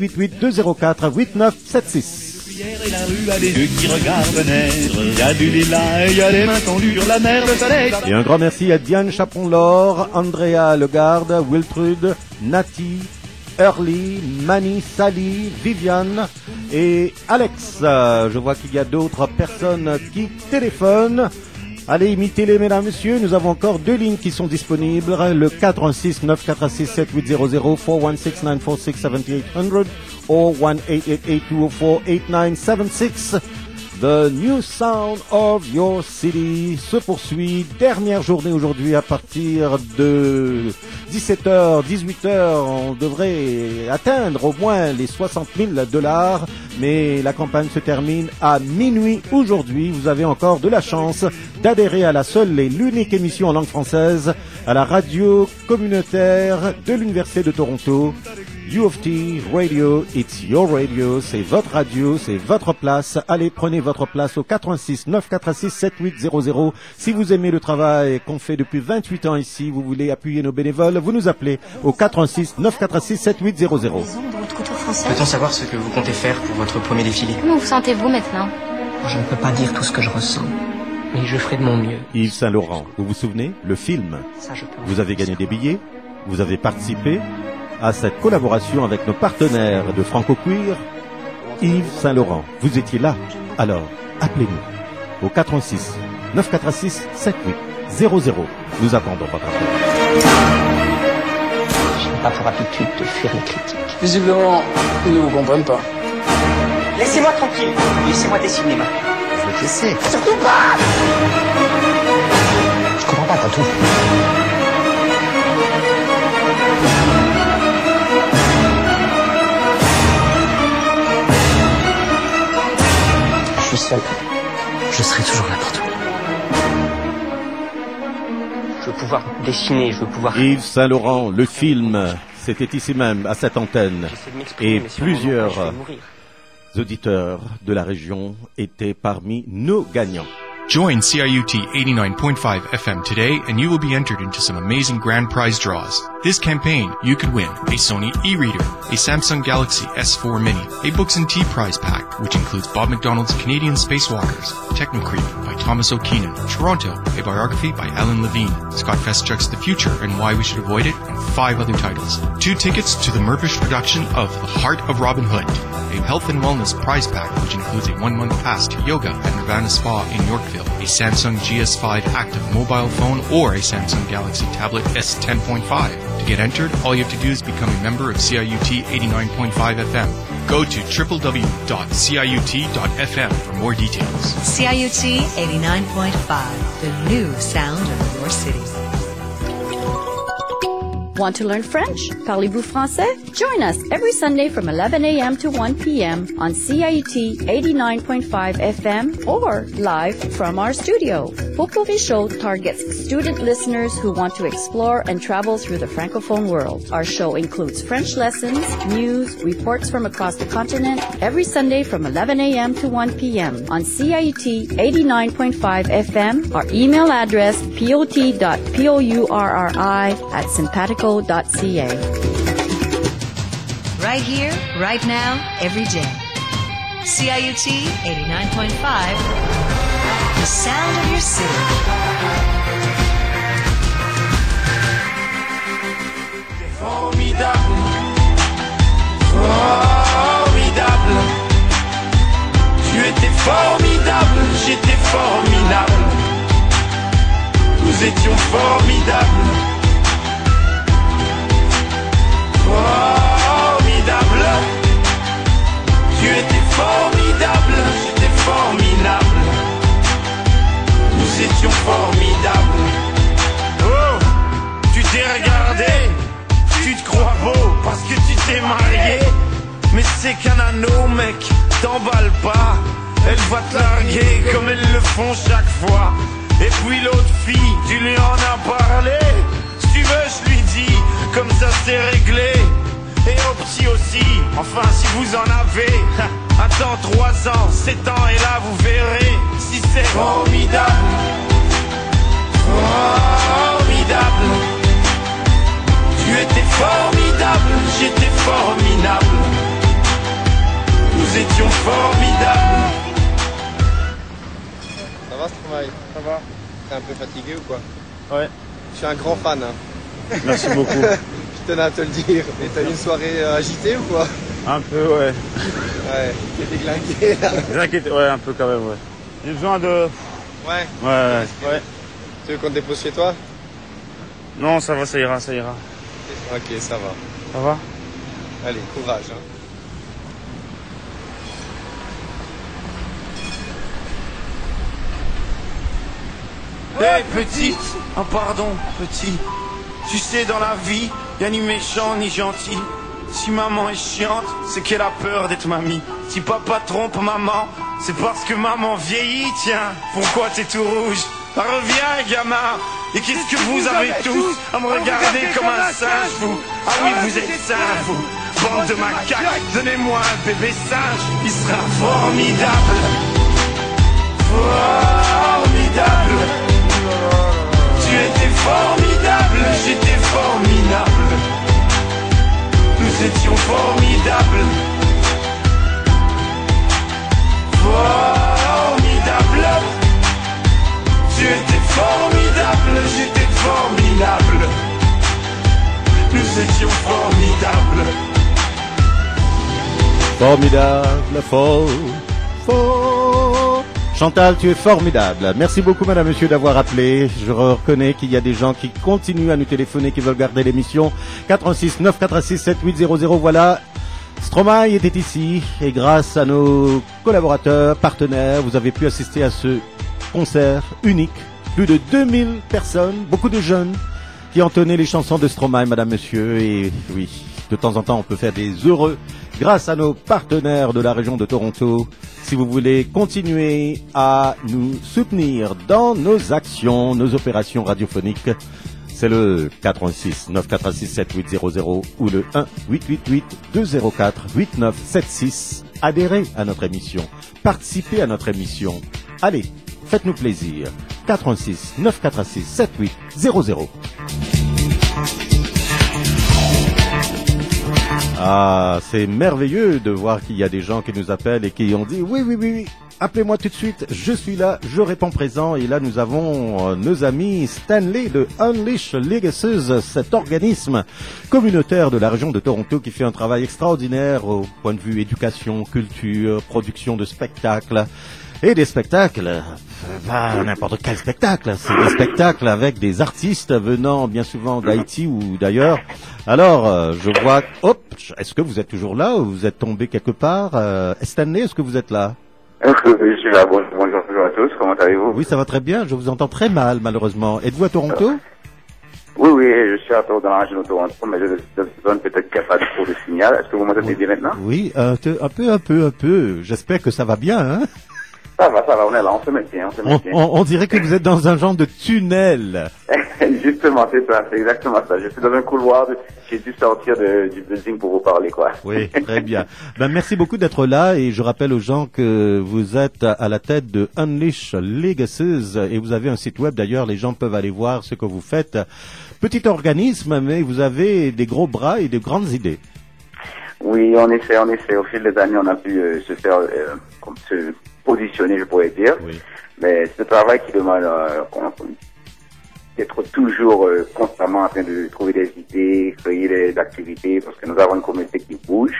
1-888-204-8976. Et la rue a des yeux qui regardent naître. Il y a du lilas et il y a des mains tendues sur la mer, le soleil. Et un grand merci à Diane Chaperon-Laure, Andrea Legarde, Wiltrude, Nati, Early, Mani, Sally, Viviane et Alex. Je vois qu'il y a d'autres personnes qui téléphonent. Allez, imitez-les, mesdames, messieurs. Nous avons encore deux lignes qui sont disponibles. Le 416 946 7800, 416 946 7800 ou 1-888-204-8976. The New Sound of Your City se poursuit. Dernière journée aujourd'hui à partir de 17h, 18h. On devrait atteindre au moins les $60,000. Mais la campagne se termine à minuit aujourd'hui. Vous avez encore de la chance d'adhérer à la seule et l'unique émission en langue française à la radio communautaire de l'Université de Toronto. U of T Radio, it's your radio, c'est votre radio, c'est votre place. Allez, prenez votre place au 86 946 7800. Si vous aimez le travail qu'on fait depuis 28 ans ici, vous voulez appuyer nos bénévoles, vous nous appelez au 86 946 7800. français. Peut-on savoir ce que vous comptez faire pour votre premier défilé? Comment vous sentez-vous maintenant? Je ne peux pas dire tout ce que je ressens, mais je ferai de mon mieux. Yves Saint Laurent, vous vous souvenez? Le film. Ça, je peux. Vous avez gagné des billets, vous avez participé à cette collaboration avec nos partenaires de Franco Cuir. Yves Saint Laurent, vous étiez là. Alors, appelez-nous au 86 946 7800. Nous attendons votre appel. Je n'ai pas pour habitude de fuir les critiques. Visiblement, ils ne vous comprennent pas. Laissez-moi tranquille. Laissez-moi dessiner maintenant. Je vais te laisser. Surtout pas. Je comprends pas, Tatou. Je suis seul. Je serai toujours là pour toi. Je veux pouvoir dessiner, je veux pouvoir... Yves Saint Laurent, le film, c'était ici même, à cette antenne. Et plusieurs auditeurs de la région étaient parmi nos gagnants. Join CIUT 89.5 FM today and you will be entered into some amazing grand prize draws. This campaign, you could win a Sony e-reader, a Samsung Galaxy S4 Mini, a Books and Tea prize pack, which includes Bob McDonald's Canadian Spacewalkers, Technocreep by Thomas O'Keenan, Toronto, a biography by Alan Levine, Scott Festchuk's The Future and Why We Should Avoid It, and 5 other titles. 2 tickets to the Merbish production of The Heart of Robin Hood, a health and wellness prize pack, which includes a 1-month pass to yoga at Nirvana Spa in Yorkville, a Samsung GS5 active mobile phone, or a Samsung Galaxy Tablet S10.5. To get entered, all you have to do is become a member of CIUT 89.5 FM. Go to www.ciut.fm for more details. CIUT 89.5, the new sound of your city. Want to learn French? Parlez-vous français? Join us every Sunday from 11 a.m. to 1 p.m. on CIUT 89.5 FM or live from our studio. Popuri Show targets student listeners who want to explore and travel through the Francophone world. Our show includes French lessons, news, reports from across the continent every Sunday from 11 a.m. to 1 p.m. on CIUT 89.5 FM. Our email address pot.pourri@simpatico.ca. Right here, right now, every day. CIUT 89.5, the sound of your city. Formidable, formidable. Tu étais formidable, j'étais formidable. Nous étions formidables. Formidable. Tu étais formidable, j'étais formidable. Nous étions formidables. Oh, tu t'es regardé, tu te crois beau parce que tu t'es marié. Mais c'est qu'un anneau, mec, t'emballe pas. Elle va te larguer comme elles le font chaque fois. Et puis l'autre fille, tu lui en as parlé. Si tu veux, je lui dis, comme ça c'est réglé. Et au petit aussi, enfin si vous en avez. Attends 3 ans, 7 ans et là vous verrez si c'est formidable. Formidable. Tu étais formidable, j'étais formidable. Nous étions formidables. Ça va ce travail? Ça va. T'es un peu fatigué ou quoi? Ouais. Je suis un grand fan. Hein. Merci beaucoup. Je tenais à te le dire. Et t'as eu une soirée agitée ou quoi? Un peu, ouais. Ouais, t'es déglingué là. Déglingué, ouais, un peu quand même, ouais. J'ai besoin de... Ouais. Ouais. Tu veux qu'on te dépose chez toi? Non, ça va, ça ira. Ok, ça va. Ça va? Allez, courage. Hein. Hey petite, oh pardon petit. Tu sais dans la vie, y'a ni méchant ni gentil. Si maman est chiante, c'est qu'elle a peur d'être mamie. Si papa trompe maman, c'est parce que maman vieillit. Tiens, pourquoi t'es tout rouge? Reviens gamin. Et qu'est-ce que vous avez tous à me regarder comme un singe vous? Ah oui vous êtes singe vous. Bande de macaques, donnez-moi un bébé singe. Il sera formidable. Formidable. Tu étais formidable, j'étais formidable. Nous nous étions formidables. Formidable. Tu étais formidable, j'étais formidable. Nous étions formidables. Formidable, Chantal, tu es formidable. Merci beaucoup, madame, monsieur, d'avoir appelé. Je reconnais qu'il y a des gens qui continuent à nous téléphoner, qui veulent garder l'émission. 86 946 7800. Voilà. Stromae était ici et grâce à nos collaborateurs, partenaires, vous avez pu assister à ce concert unique. Plus de 2000 personnes, beaucoup de jeunes qui entonnaient les chansons de Stromae, madame, monsieur. Et oui, de temps en temps, on peut faire des heureux grâce à nos partenaires de la région de Toronto. Si vous voulez continuer à nous soutenir dans nos actions, nos opérations radiophoniques, c'est le 86 946 7800 ou le 1 888 204 8976. Adhérez à notre émission, participez à notre émission. Allez, faites-nous plaisir. 86 946 7800. Ah, c'est merveilleux de voir qu'il y a des gens qui nous appellent et qui ont dit oui, appelez-moi tout de suite, je suis là, je réponds présent. Et là, nous avons nos amis Stanley de Unleash Legacies, cet organisme communautaire de la région de Toronto qui fait un travail extraordinaire au point de vue éducation, culture, production de spectacles. Et des spectacles, pas n'importe quel spectacle, c'est des spectacles avec des artistes venant bien souvent d'Haïti ou d'ailleurs. Alors, je vois, est-ce que vous êtes toujours là ou vous êtes tombé quelque part? Stanley, est-ce que vous êtes là? Je suis là, bonjour à tous, comment allez-vous? Oui, ça va très bien, je vous entends très mal malheureusement. Êtes-vous à Toronto? Oui, je suis à Toronto, dans la région de Toronto, mais je donne peut-être qu'il n'y a pas trop de signal. Est-ce que vous m'entendez bien maintenant? Oui, un peu. J'espère que ça va bien, hein? Ça va, on est là, on se met bien. On dirait que vous êtes dans un genre de tunnel. Justement, c'est ça, c'est exactement ça. Je suis dans un couloir, j'ai dû sortir du building pour vous parler, quoi. Oui, très bien. Merci beaucoup d'être là et je rappelle aux gens que vous êtes à la tête de Unleash Legacies et vous avez un site web d'ailleurs, les gens peuvent aller voir ce que vous faites. Petit organisme, mais vous avez des gros bras et de grandes idées. Oui, en effet, au fil des années, on a pu se positionner, je pourrais dire. Oui. Mais c'est un travail qui demande d'être toujours constamment en train de trouver des idées, créer des activités, parce que nous avons une communauté qui bouge.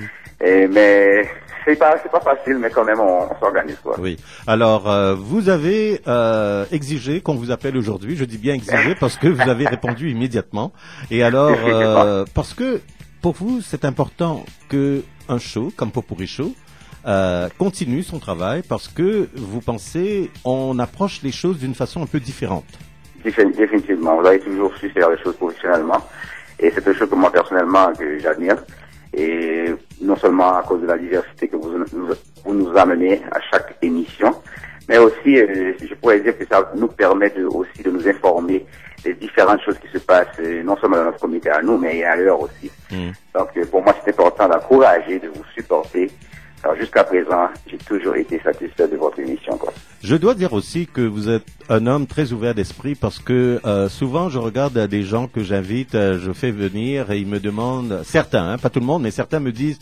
Mais c'est pas facile, mais quand même on s'organise, quoi. Oui. Alors vous avez exigé qu'on vous appelle aujourd'hui. Je dis bien exigé parce que vous avez répondu immédiatement. Et alors parce que pour vous c'est important que un show comme Popurrí Show continue son travail parce que vous pensez on approche les choses d'une façon un peu différente. Définitivement, vous avez toujours su faire les choses professionnellement et c'est quelque chose que moi personnellement que j'admire et non seulement à cause de la diversité que vous nous amenez à chaque émission, mais aussi je pourrais dire que ça nous permet aussi de nous informer des différentes choses qui se passent non seulement dans notre communauté à nous mais ailleurs aussi. Donc pour moi c'est important d'encourager, de vous supporter. Alors jusqu'à présent, j'ai toujours été satisfait de votre émission, quoi. Je dois dire aussi que vous êtes un homme très ouvert d'esprit parce que souvent je regarde des gens que j'invite, je fais venir et ils me demandent, certains, pas tout le monde, mais certains me disent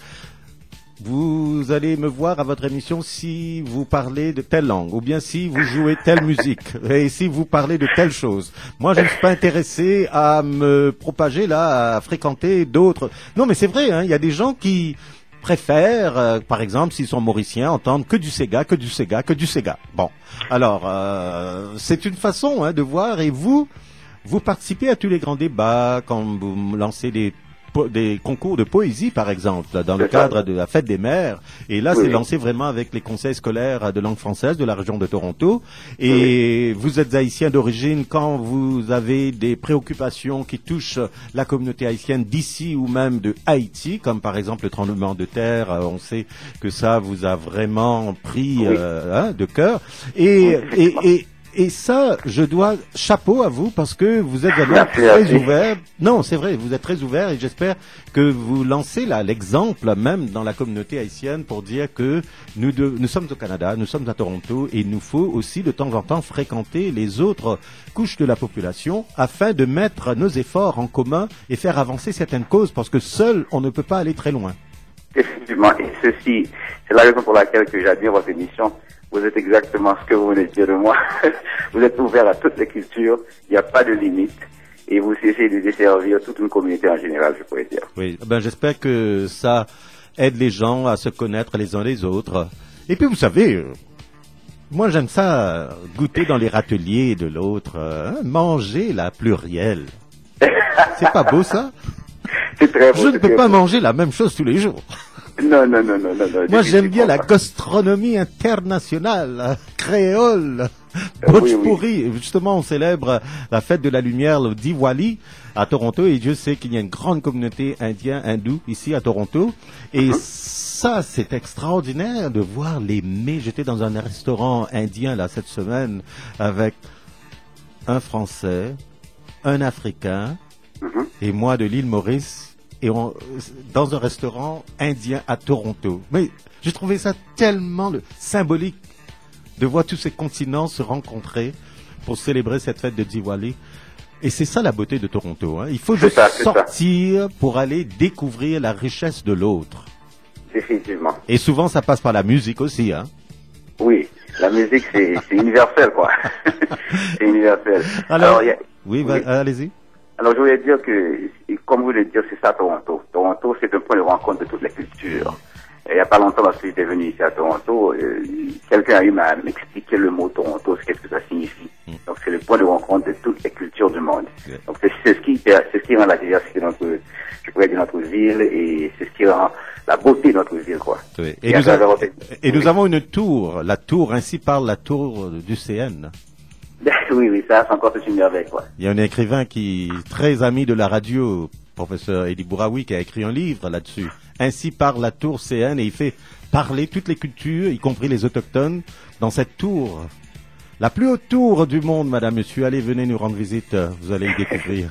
vous allez me voir à votre émission si vous parlez de telle langue ou bien si vous jouez telle musique et si vous parlez de telle chose. Moi, je ne suis pas intéressé à me propager là, à fréquenter d'autres. Non, mais c'est vrai, hein, il y a des gens qui préfèrent, par exemple, s'ils sont mauriciens, entendre que du Sega. Bon, alors, c'est une façon de voir et vous participez à tous les grands débats quand vous lancez des concours de poésie, par exemple, dans le cadre de la fête des mères. Et là, c'est lancé vraiment avec les conseils scolaires de langue française de la région de Toronto. Et vous êtes haïtien d'origine. Quand vous avez des préoccupations qui touchent la communauté haïtienne d'ici ou même de Haïti, comme par exemple le tremblement de terre, on sait que ça vous a vraiment pris de cœur. Et Et ça, je dois chapeau à vous parce que vous êtes vraiment très ouvert. Non, c'est vrai, vous êtes très ouvert et j'espère que vous lancez là l'exemple même dans la communauté haïtienne pour dire que nous sommes au Canada, nous sommes à Toronto et il nous faut aussi de temps en temps fréquenter les autres couches de la population afin de mettre nos efforts en commun et faire avancer certaines causes parce que seul on ne peut pas aller très loin. Effectivement, et ceci, c'est la raison pour laquelle que j'admire votre émission. Vous êtes exactement ce que vous venez de dire de moi. Vous êtes ouvert à toutes les cultures, il n'y a pas de limite. Et vous essayez de desservir toute une communauté en général, je pourrais dire. Oui, ben j'espère que ça aide les gens à se connaître les uns les autres. Et puis vous savez, moi j'aime ça goûter dans les râteliers de l'autre, manger la plurielle. C'est pas beau ça? C'est très beau. Je ne peux pas manger la même chose tous les jours. Non. Moi, j'aime bien la gastronomie internationale, créole, bhojpuri. Oui. Justement, on célèbre la fête de la lumière, le Diwali, à Toronto, et Dieu sait qu'il y a une grande communauté hindoue ici à Toronto. Et ça, c'est extraordinaire de voir les mets. J'étais dans un restaurant indien, là, cette semaine, avec un Français, un Africain, et moi de l'île Maurice. Et dans un restaurant indien à Toronto. Mais j'ai trouvé ça tellement symbolique de voir tous ces continents se rencontrer pour célébrer cette fête de Diwali. Et c'est ça la beauté de Toronto. Hein. Il faut juste sortir pour aller découvrir la richesse de l'autre. Définitivement. Et souvent, ça passe par la musique aussi. Hein. Oui, la musique, c'est universel, quoi. C'est universel. Alors oui. Allez-y. Alors, je voulais dire que, comme vous voulez dire, c'est ça Toronto. Toronto, c'est un point de rencontre de toutes les cultures. Il n'y a pas longtemps, lorsque j'étais venu ici à Toronto, quelqu'un a eu à m'expliquer le mot Toronto, qu'est-ce que ça signifie. Donc, c'est le point de rencontre de toutes les cultures du monde. Donc, c'est ce qui rend la diversité de notre ville et c'est ce qui rend la beauté de notre ville, quoi. Oui. Et nous avons une tour, la tour, ainsi parle la tour du CN. Oui, ça, c'est encore toute une merveille, quoi. Il y a un écrivain très ami de la radio, professeur Elie Bouraoui, qui a écrit un livre là-dessus. Ainsi parle la tour CN et il fait parler toutes les cultures, y compris les autochtones, dans cette tour. La plus haute tour du monde, madame, monsieur. Allez, venez nous rendre visite. Vous allez y découvrir.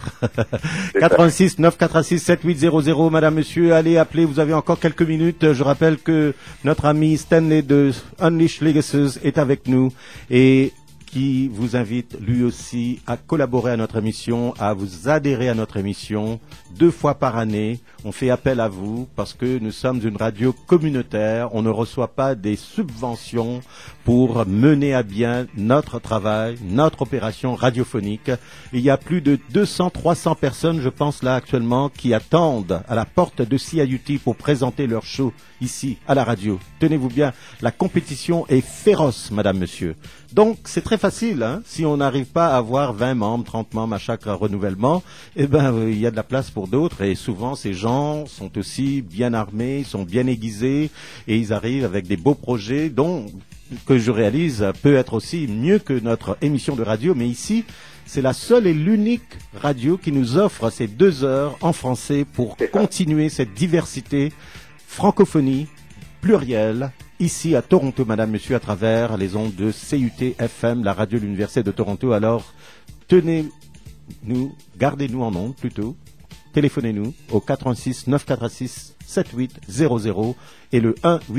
86 946 7800, madame, monsieur. Allez, appelez. Vous avez encore quelques minutes. Je rappelle que notre ami Stanley de Unleash Legacies est avec nous et qui vous invite lui aussi à collaborer à notre émission, à vous adhérer à notre émission 2 fois par année. On fait appel à vous parce que nous sommes une radio communautaire. On ne reçoit pas des subventions pour mener à bien notre travail, notre opération radiophonique. Il y a plus de 200-300 personnes, je pense là actuellement, qui attendent à la porte de CIUT pour présenter leur show ici à la radio. Tenez-vous bien, la compétition est féroce, madame, monsieur. Donc, c'est très facile, hein. Si on n'arrive pas à avoir 20 membres, 30 membres à chaque renouvellement, il y a de la place pour d'autres. Et souvent, ces gens sont aussi bien armés, ils sont bien aiguisés et ils arrivent avec des beaux projets dont, que je réalise, peut être aussi mieux que notre émission de radio. Mais ici, c'est la seule et l'unique radio qui nous offre ces 2 heures en français pour continuer cette diversité, francophonie, plurielle, ici à Toronto, madame, monsieur, à travers les ondes de CUT FM, la radio de l'Université de Toronto. Alors, tenez-nous, gardez-nous en ondes plutôt. Téléphonez-nous au 86 946 7800 et le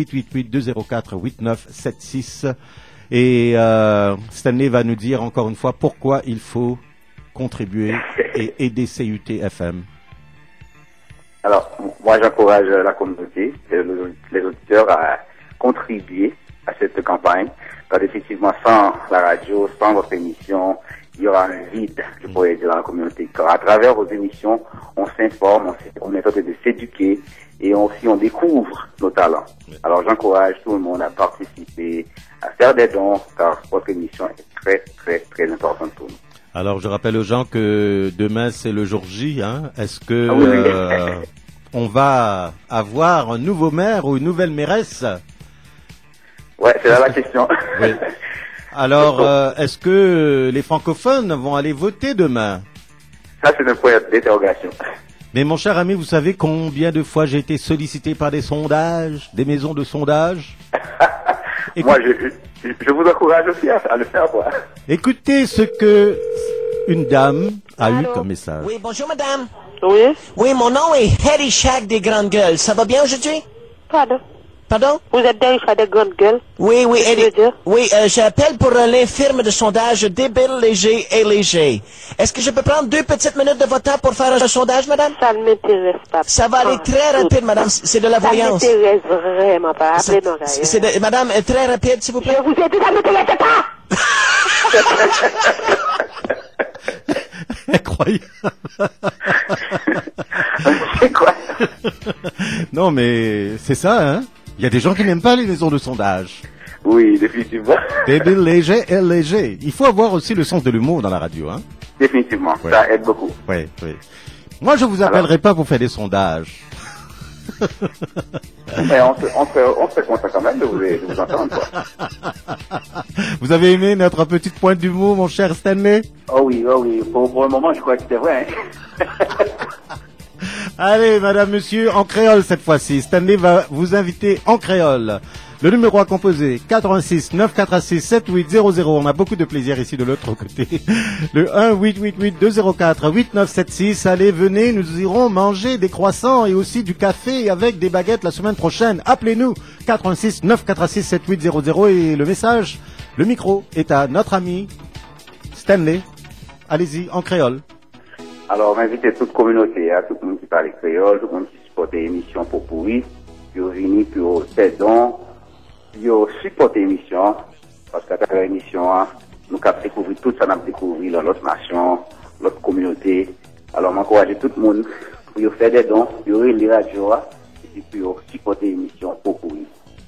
1-888-204-8976. Et Stanley va nous dire encore une fois pourquoi il faut contribuer et aider CUT FM. Alors, moi j'encourage la communauté, les auditeurs à contribuer à cette campagne, car effectivement sans la radio, sans votre émission, il y aura un vide, je pourrais dire, dans la communauté. Car à travers vos émissions, on s'informe, on est en train de s'éduquer et on découvre nos talents. Alors j'encourage tout le monde à participer, à faire des dons, car votre émission est très, très, très importante pour nous. Alors je rappelle aux gens que demain c'est le jour J, hein. Est-ce que on va avoir un nouveau maire ou une nouvelle mairesse? Ouais, c'est là la question. Oui. Alors, est-ce que les francophones vont aller voter demain? Ça, c'est un point d'interrogation. Mais mon cher ami, vous savez combien de fois j'ai été sollicité par des sondages, des maisons de sondage? Moi, je vous encourage aussi à le faire, quoi. Écoutez ce que une dame a eu comme message. Oui, bonjour madame. Oui. Oui, mon nom est Harry Shack des Grandes Gueules. Ça va bien aujourd'hui? Pardon. Pardon? Vous êtes Harry Shack des Grandes Gueules? Oui, oui, oui, j'appelle pour l'infirme de sondage débile, léger et léger. Est-ce que je peux prendre 2 petites minutes de votre temps pour faire un sondage, madame? Ça ne m'intéresse pas. Ça va aller très rapide, madame. C'est de la voyance. Ça ne m'intéresse vraiment pas. Appelez-moi. Madame, très rapide, s'il vous plaît. Je vous ai dit, ça ne m'intéresse pas! Incroyable. C'est quoi? Non, mais c'est ça, hein. Il y a des gens qui n'aiment pas les maisons de sondage. Oui, définitivement. Débile, léger et léger. Il faut avoir aussi le sens de l'humour dans la radio, hein. Définitivement, ouais. Ça aide beaucoup. Oui, oui. Moi, je vous appellerai pas pour faire des sondages. Mais on se fait content quand même de vous entendre, quoi. Vous avez aimé notre petite pointe d'humour, mon cher Stanley? Oh oui. Pour le moment, je crois que c'était vrai, hein. Allez, madame, monsieur, en créole cette fois-ci. Stanley va vous inviter en créole. Le numéro à composer, 86 946 7800. On a beaucoup de plaisir ici de l'autre côté. Le 1-888-204-8976. Allez, venez, nous irons manger des croissants et aussi du café avec des baguettes la semaine prochaine. Appelez-nous, 86 946 7800. Et le message, le micro est à notre ami Stanley. Allez-y, en créole. Alors, m'inviter toute communauté, hein, tout le monde qui parle créole, tout le monde qui supporte l'émission pour pourri, puis venir, puis faire don, puis supporter l'émission, parce qu'à travers l'émission, hein, nous avons découvert tout ça, nous avons découvert dans notre nation, notre communauté. Alors, m'encourager tout le monde pour faire des dons, pour les radios, et puis pour supporter l'émission pour pourri.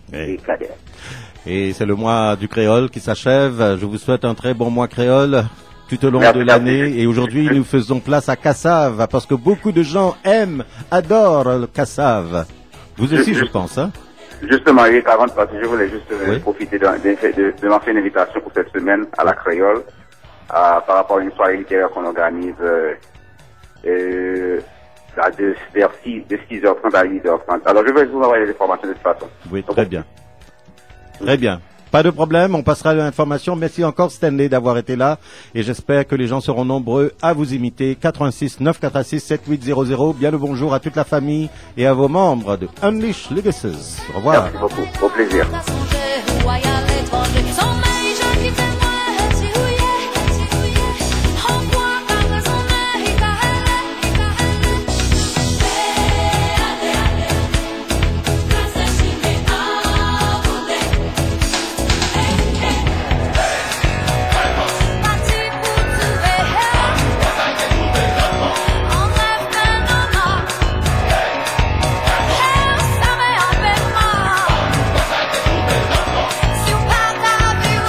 Et c'est le mois du créole qui s'achève. Je vous souhaite un très bon mois créole tout au long de l'année. Et aujourd'hui, nous faisons place à Cassave, parce que beaucoup de gens adorent le Cassave. Vous aussi, je pense, hein? Justement, avant de passer, je voulais juste profiter de lancer une invitation pour cette semaine à la Créole, par rapport à une soirée littéraire qu'on organise de 6h30 à 8h30. Alors, je vais vous envoyer les informations de toute façon. Oui, très bien. Très bien. Pas de problème, on passera à l'information. Merci encore Stanley d'avoir été là et j'espère que les gens seront nombreux à vous imiter. 86 946 7800. Bien le bonjour à toute la famille et à vos membres de Unleash Legacies. Au revoir. Merci beaucoup, au plaisir. Si ou pa ka vi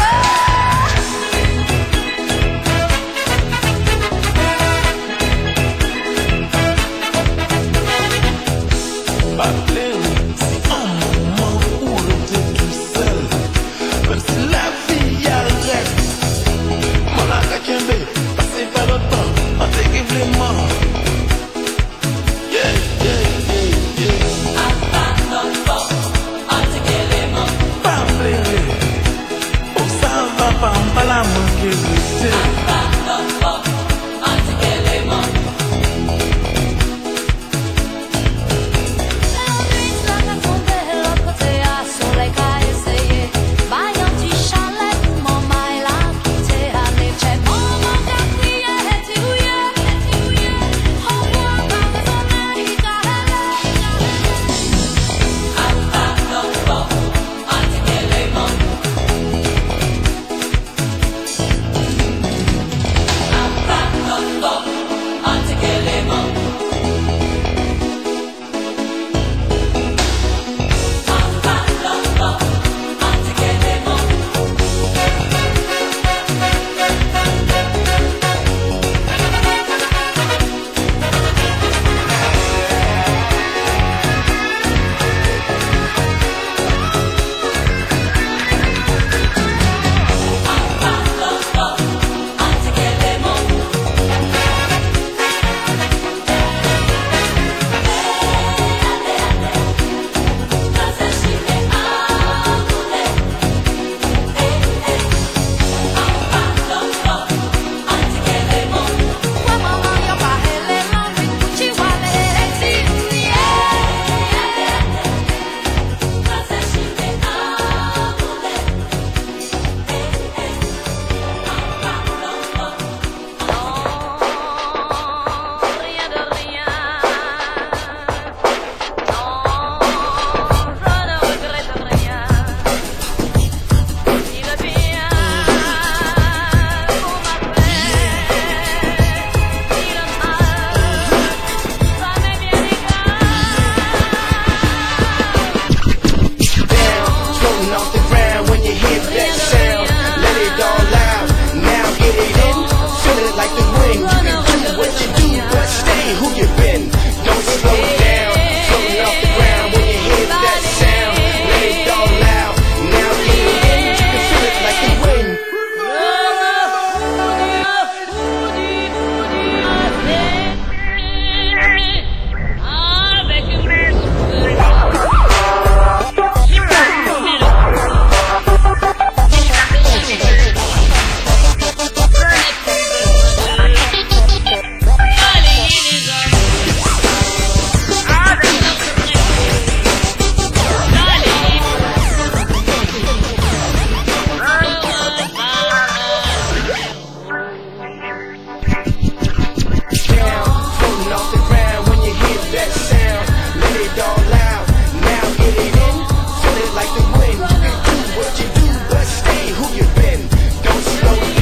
what you do, but stay who you been. Don't slow down.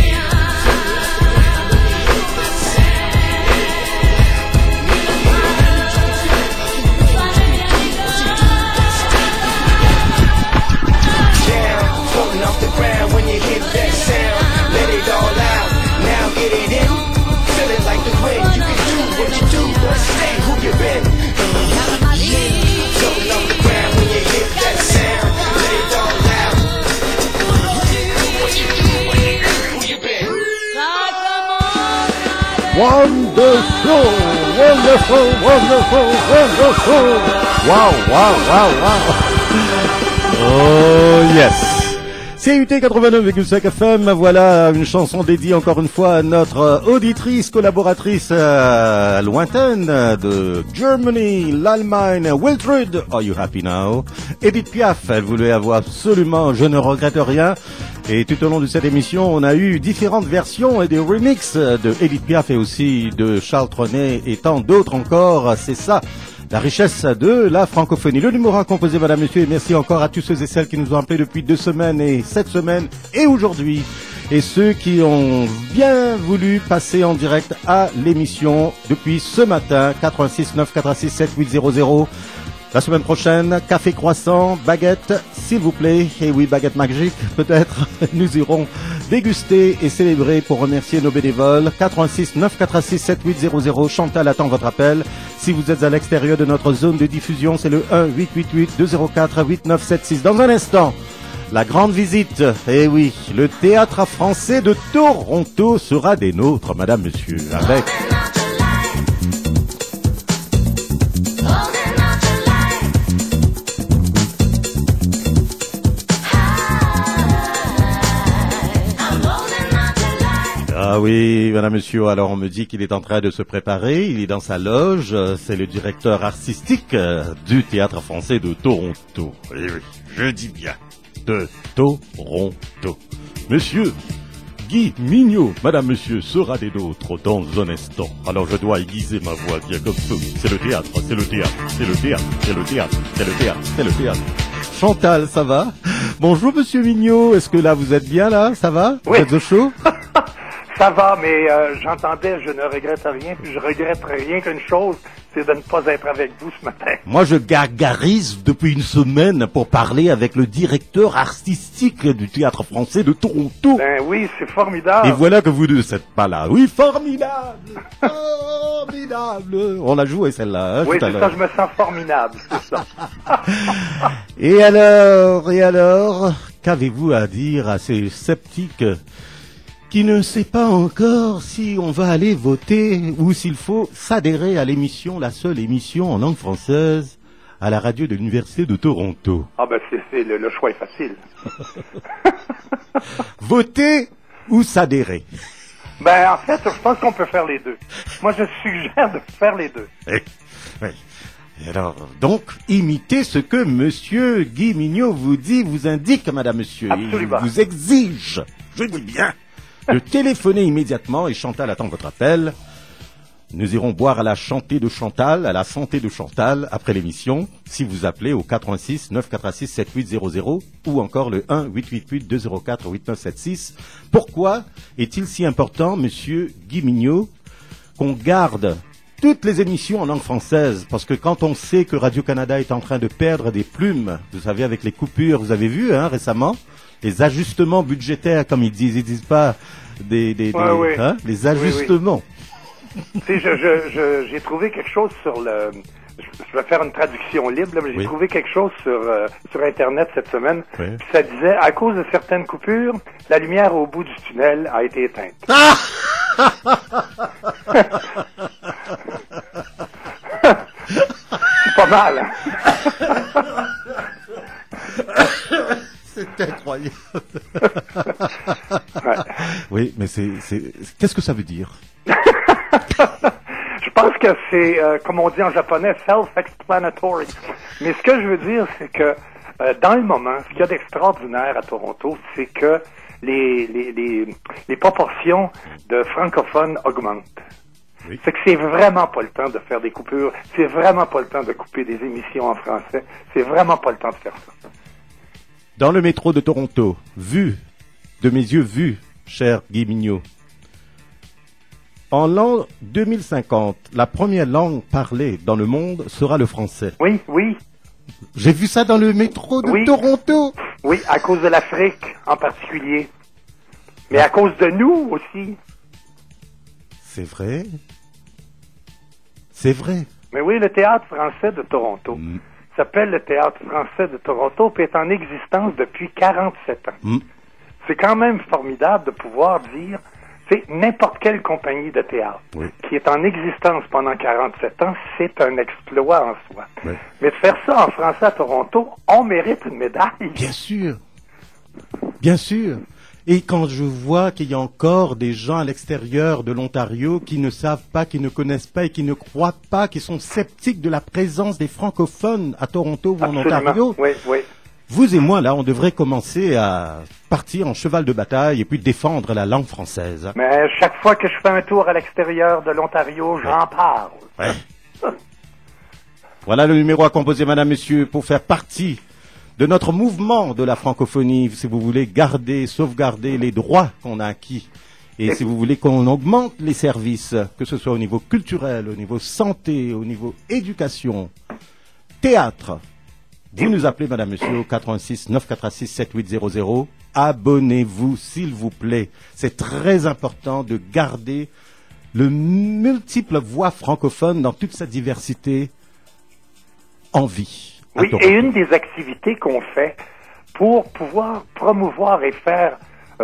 Off the ground when you hear that sound, let it all out, now get it in, feel it like the wind, you can do what you do, but stay who you been. Floating off the ground when you hear that sound, let it all out, what you do, who you been. Wonderful, wonderful, wonderful, wonderful. Wow, wow, wow, wow. Oh yes. CUT 89,5 FM, voilà une chanson dédiée encore une fois à notre auditrice, collaboratrice lointaine de Germany, l'Allemagne, Wiltrud, Are You Happy Now? Edith Piaf, elle voulait avoir absolument Je ne regrette rien. Et tout au long de cette émission, on a eu différentes versions et des remixes de Edith Piaf et aussi de Charles Trenet et tant d'autres encore, c'est ça. La richesse de la francophonie. Le numéro à composer, madame, monsieur, et merci encore à tous ceux et celles qui nous ont appelés depuis 2 semaines et cette semaine et aujourd'hui. Et ceux qui ont bien voulu passer en direct à l'émission depuis ce matin, 86 9 86 7 800. La semaine prochaine, café croissant, baguette, s'il vous plaît. Et oui, baguette magique, peut-être. Nous irons déguster et célébrer pour remercier nos bénévoles. 86 9 86 7 800. Chantal attend votre appel. Si vous êtes à l'extérieur de notre zone de diffusion, c'est le 1 888 204 8976. Dans un instant, la grande visite. Eh oui, le Théâtre Français de Toronto sera des nôtres, madame, monsieur, avec... Ah oui, madame, monsieur, alors on me dit qu'il est en train de se préparer, il est dans sa loge, c'est le directeur artistique du Théâtre Français de Toronto. Oui, oui, je dis bien, de Toronto. Monsieur Guy Mignot, madame, monsieur, sera des nôtres dans un instant. Alors je dois aiguiser ma voix bien comme ça. C'est le théâtre, c'est le théâtre, c'est le théâtre, c'est le théâtre, c'est le théâtre, c'est le théâtre. Chantal, ça va? Bonjour monsieur Mignot, est-ce que là vous êtes bien là? Ça va? Oui. Vous êtes au chaud? Ça va, mais j'entendais, je ne regrette rien, puis je regrette rien qu'une chose, c'est de ne pas être avec vous ce matin. Moi, je gargarise depuis une semaine pour parler avec le directeur artistique du Théâtre Français de Toronto. Ben oui, c'est formidable. Et voilà que vous ne êtes pas là. Oui, formidable! Formidable! On l'a joué celle-là, hein, oui, tout à c'est l'heure. ça, je me sens formidable, c'est ça. Et alors, qu'avez-vous à dire à ces sceptiques qui ne sait pas encore si on va aller voter ou s'il faut s'adhérer à l'émission, la seule émission en langue française à la radio de l'Université de Toronto. Ah ben c'est le choix est facile. Voter ou s'adhérer? Ben en fait, je pense qu'on peut faire les deux. Moi, je suggère de faire les deux. Oui. Et alors, donc, imitez ce que monsieur Guy Mignot vous dit, vous indique, madame, monsieur. Absolument. Il vous exige, je dis bien, de téléphoner immédiatement et Chantal attend votre appel. Nous irons boire à la chantée de Chantal, à la santé de Chantal après l'émission. Si vous appelez au 86 946 7800 ou encore le 1 888 204 8976. Pourquoi est-il si important, monsieur Guy Mignot, qu'on garde toutes les émissions en langue française? Parce que quand on sait que Radio-Canada est en train de perdre des plumes, vous savez, avec les coupures, vous avez vu récemment, les ajustements budgétaires, comme ils disent pas oui. Les ajustements. Oui. Tu sais, j'ai trouvé quelque chose sur le... Je vais faire une traduction libre, là, mais j'ai trouvé quelque chose sur Internet cette semaine. Oui. Puis ça disait, à cause de certaines coupures, la lumière au bout du tunnel a été éteinte. Ah! C'est pas mal, hein? C'est incroyable. Ouais. Oui, mais qu'est-ce que ça veut dire? Je pense que c'est, comme on dit en japonais, self-explanatory. Mais ce que je veux dire, c'est que dans le moment, ce qu'il y a d'extraordinaire à Toronto, c'est que les proportions de francophones augmentent. Oui. C'est que c'est vraiment pas le temps de faire des coupures, c'est vraiment pas le temps de couper des émissions en français, c'est vraiment pas le temps de faire ça. Dans le métro de Toronto, vu, de mes yeux vus, cher Guy Mignot, en l'an 2050, la première langue parlée dans le monde sera le français. Oui, oui. J'ai vu ça dans le métro de Toronto. Oui, à cause de l'Afrique en particulier. Mais à cause de nous aussi. C'est vrai. C'est vrai. Mais oui, le Théâtre français de Toronto s'appelle le Théâtre français de Toronto puis est en existence depuis 47 ans. C'est quand même formidable de pouvoir dire, c'est n'importe quelle compagnie de théâtre qui est en existence pendant 47 ans, c'est un exploit en soi. Oui. Mais de faire ça en français à Toronto, on mérite une médaille. Bien sûr. Bien sûr. Et quand je vois qu'il y a encore des gens à l'extérieur de l'Ontario qui ne savent pas, qui ne connaissent pas et qui ne croient pas, qui sont sceptiques de la présence des francophones à Toronto ou en Ontario, oui, oui. Vous et moi, là, on devrait commencer à partir en cheval de bataille et puis défendre la langue française. Mais chaque fois que je fais un tour à l'extérieur de l'Ontario, j'en parle. Ouais. Voilà le numéro à composer, madame, monsieur, pour faire partie de notre mouvement de la francophonie, si vous voulez garder, sauvegarder les droits qu'on a acquis. Et si vous voulez qu'on augmente les services, que ce soit au niveau culturel, au niveau santé, au niveau éducation, théâtre, vous nous appelez, madame, monsieur, au 86 946 7800. Abonnez-vous, s'il vous plaît. C'est très important de garder le multiple voix francophone dans toute sa diversité en vie. Oui, et une des activités qu'on fait pour pouvoir promouvoir et faire,